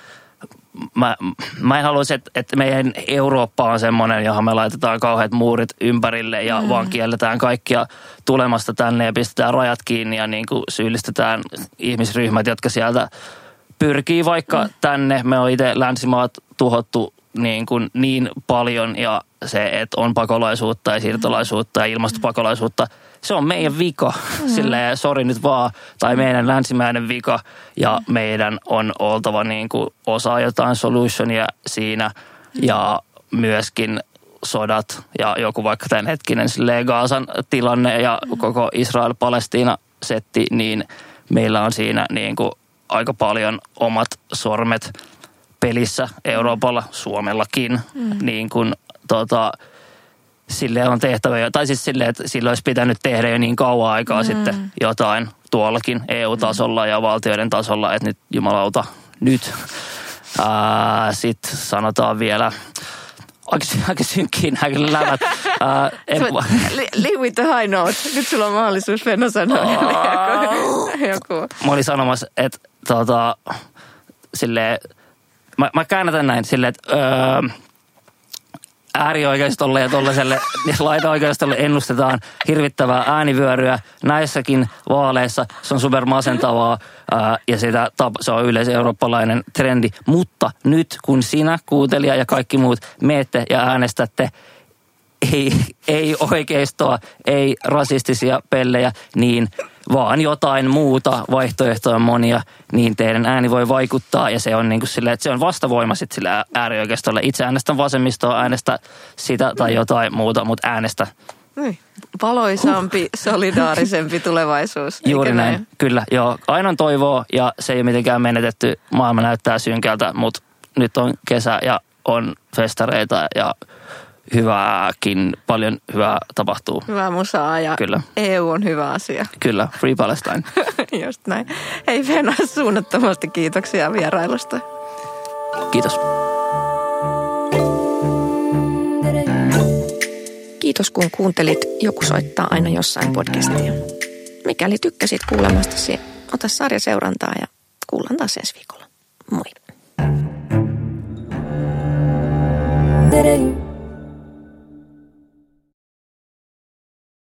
mä en haluaisi, että meidän Eurooppa on semmoinen, johon me laitetaan kauheat muurit ympärille ja vaan kielletään kaikkia tulemasta tänne ja pistetään rajat kiinni ja niin kuin syyllistetään ihmisryhmät, jotka sieltä pyrkii vaikka tänne. Me on itse länsimaat tuhottu niin paljon ja se, että on pakolaisuutta ja siirtolaisuutta ja ilmastopakolaisuutta, se on meidän vika. Silleen, sori nyt vaan, tai meidän länsimäinen vika ja meidän on oltava niin kuin osa jotain solutionia siinä ja myöskin sodat ja joku vaikka tämänhetkinen Gazan tilanne ja koko Israel-Palestiina-setti, niin meillä on siinä niin kuin aika paljon omat sormet pelissä Euroopalla, Suomellakin, niin kuin sille on tehtävä, tai siis silleen, että sillä olisi pitänyt tehdä jo niin kauan aikaa sitten jotain tuollakin EU-tasolla ja valtioiden tasolla, että nyt jumalauta, nyt. Sitten sanotaan vielä, aika synkkiin nämä kyllä lävät. Live with the high note. Nyt sulla on mahdollisuus Venno sanoa joku. Mä olin sanomassa, että silleen, mä käännätän näin silleen, että äärioikeistolle ja tuollaiselle laitaoikeistolle ennustetaan hirvittävää äänivyöryä näissäkin vaaleissa. Se on supermasentavaa ja se on yleiseurooppalainen trendi. Mutta nyt kun sinä, kuuntelija ja kaikki muut meette ja äänestätte ei oikeistoa, ei rasistisia pellejä, niin vaan jotain muuta, vaihtoehtoja monia, niin teidän ääni voi vaikuttaa ja se on niin kuin silleen, että se on vastavoima sitten sille äärioikeistolle. Itse äänestän vasemmistoa, äänestä sitä tai jotain muuta, mutta äänestä Valoisampi, solidaarisempi tulevaisuus. Juuri näin, kyllä. Joo, aina on toivoa ja se ei ole mitenkään menetetty. Maailma näyttää synkältä, mutta nyt on kesä ja on festareita ja hyvääkin, paljon hyvää tapahtuu. Hyvää musaa ja kyllä. EU on hyvä asia. Kyllä, Free Palestine. Just näin. Hei Venä, suunnattomasti kiitoksia vierailusta. Kiitos. Kiitos kun kuuntelit Joku soittaa aina jossain podcastia. Mikäli tykkäsit kuulemastasi, ota sarja seurantaa ja kuullaan taas ensi viikolla. Moi.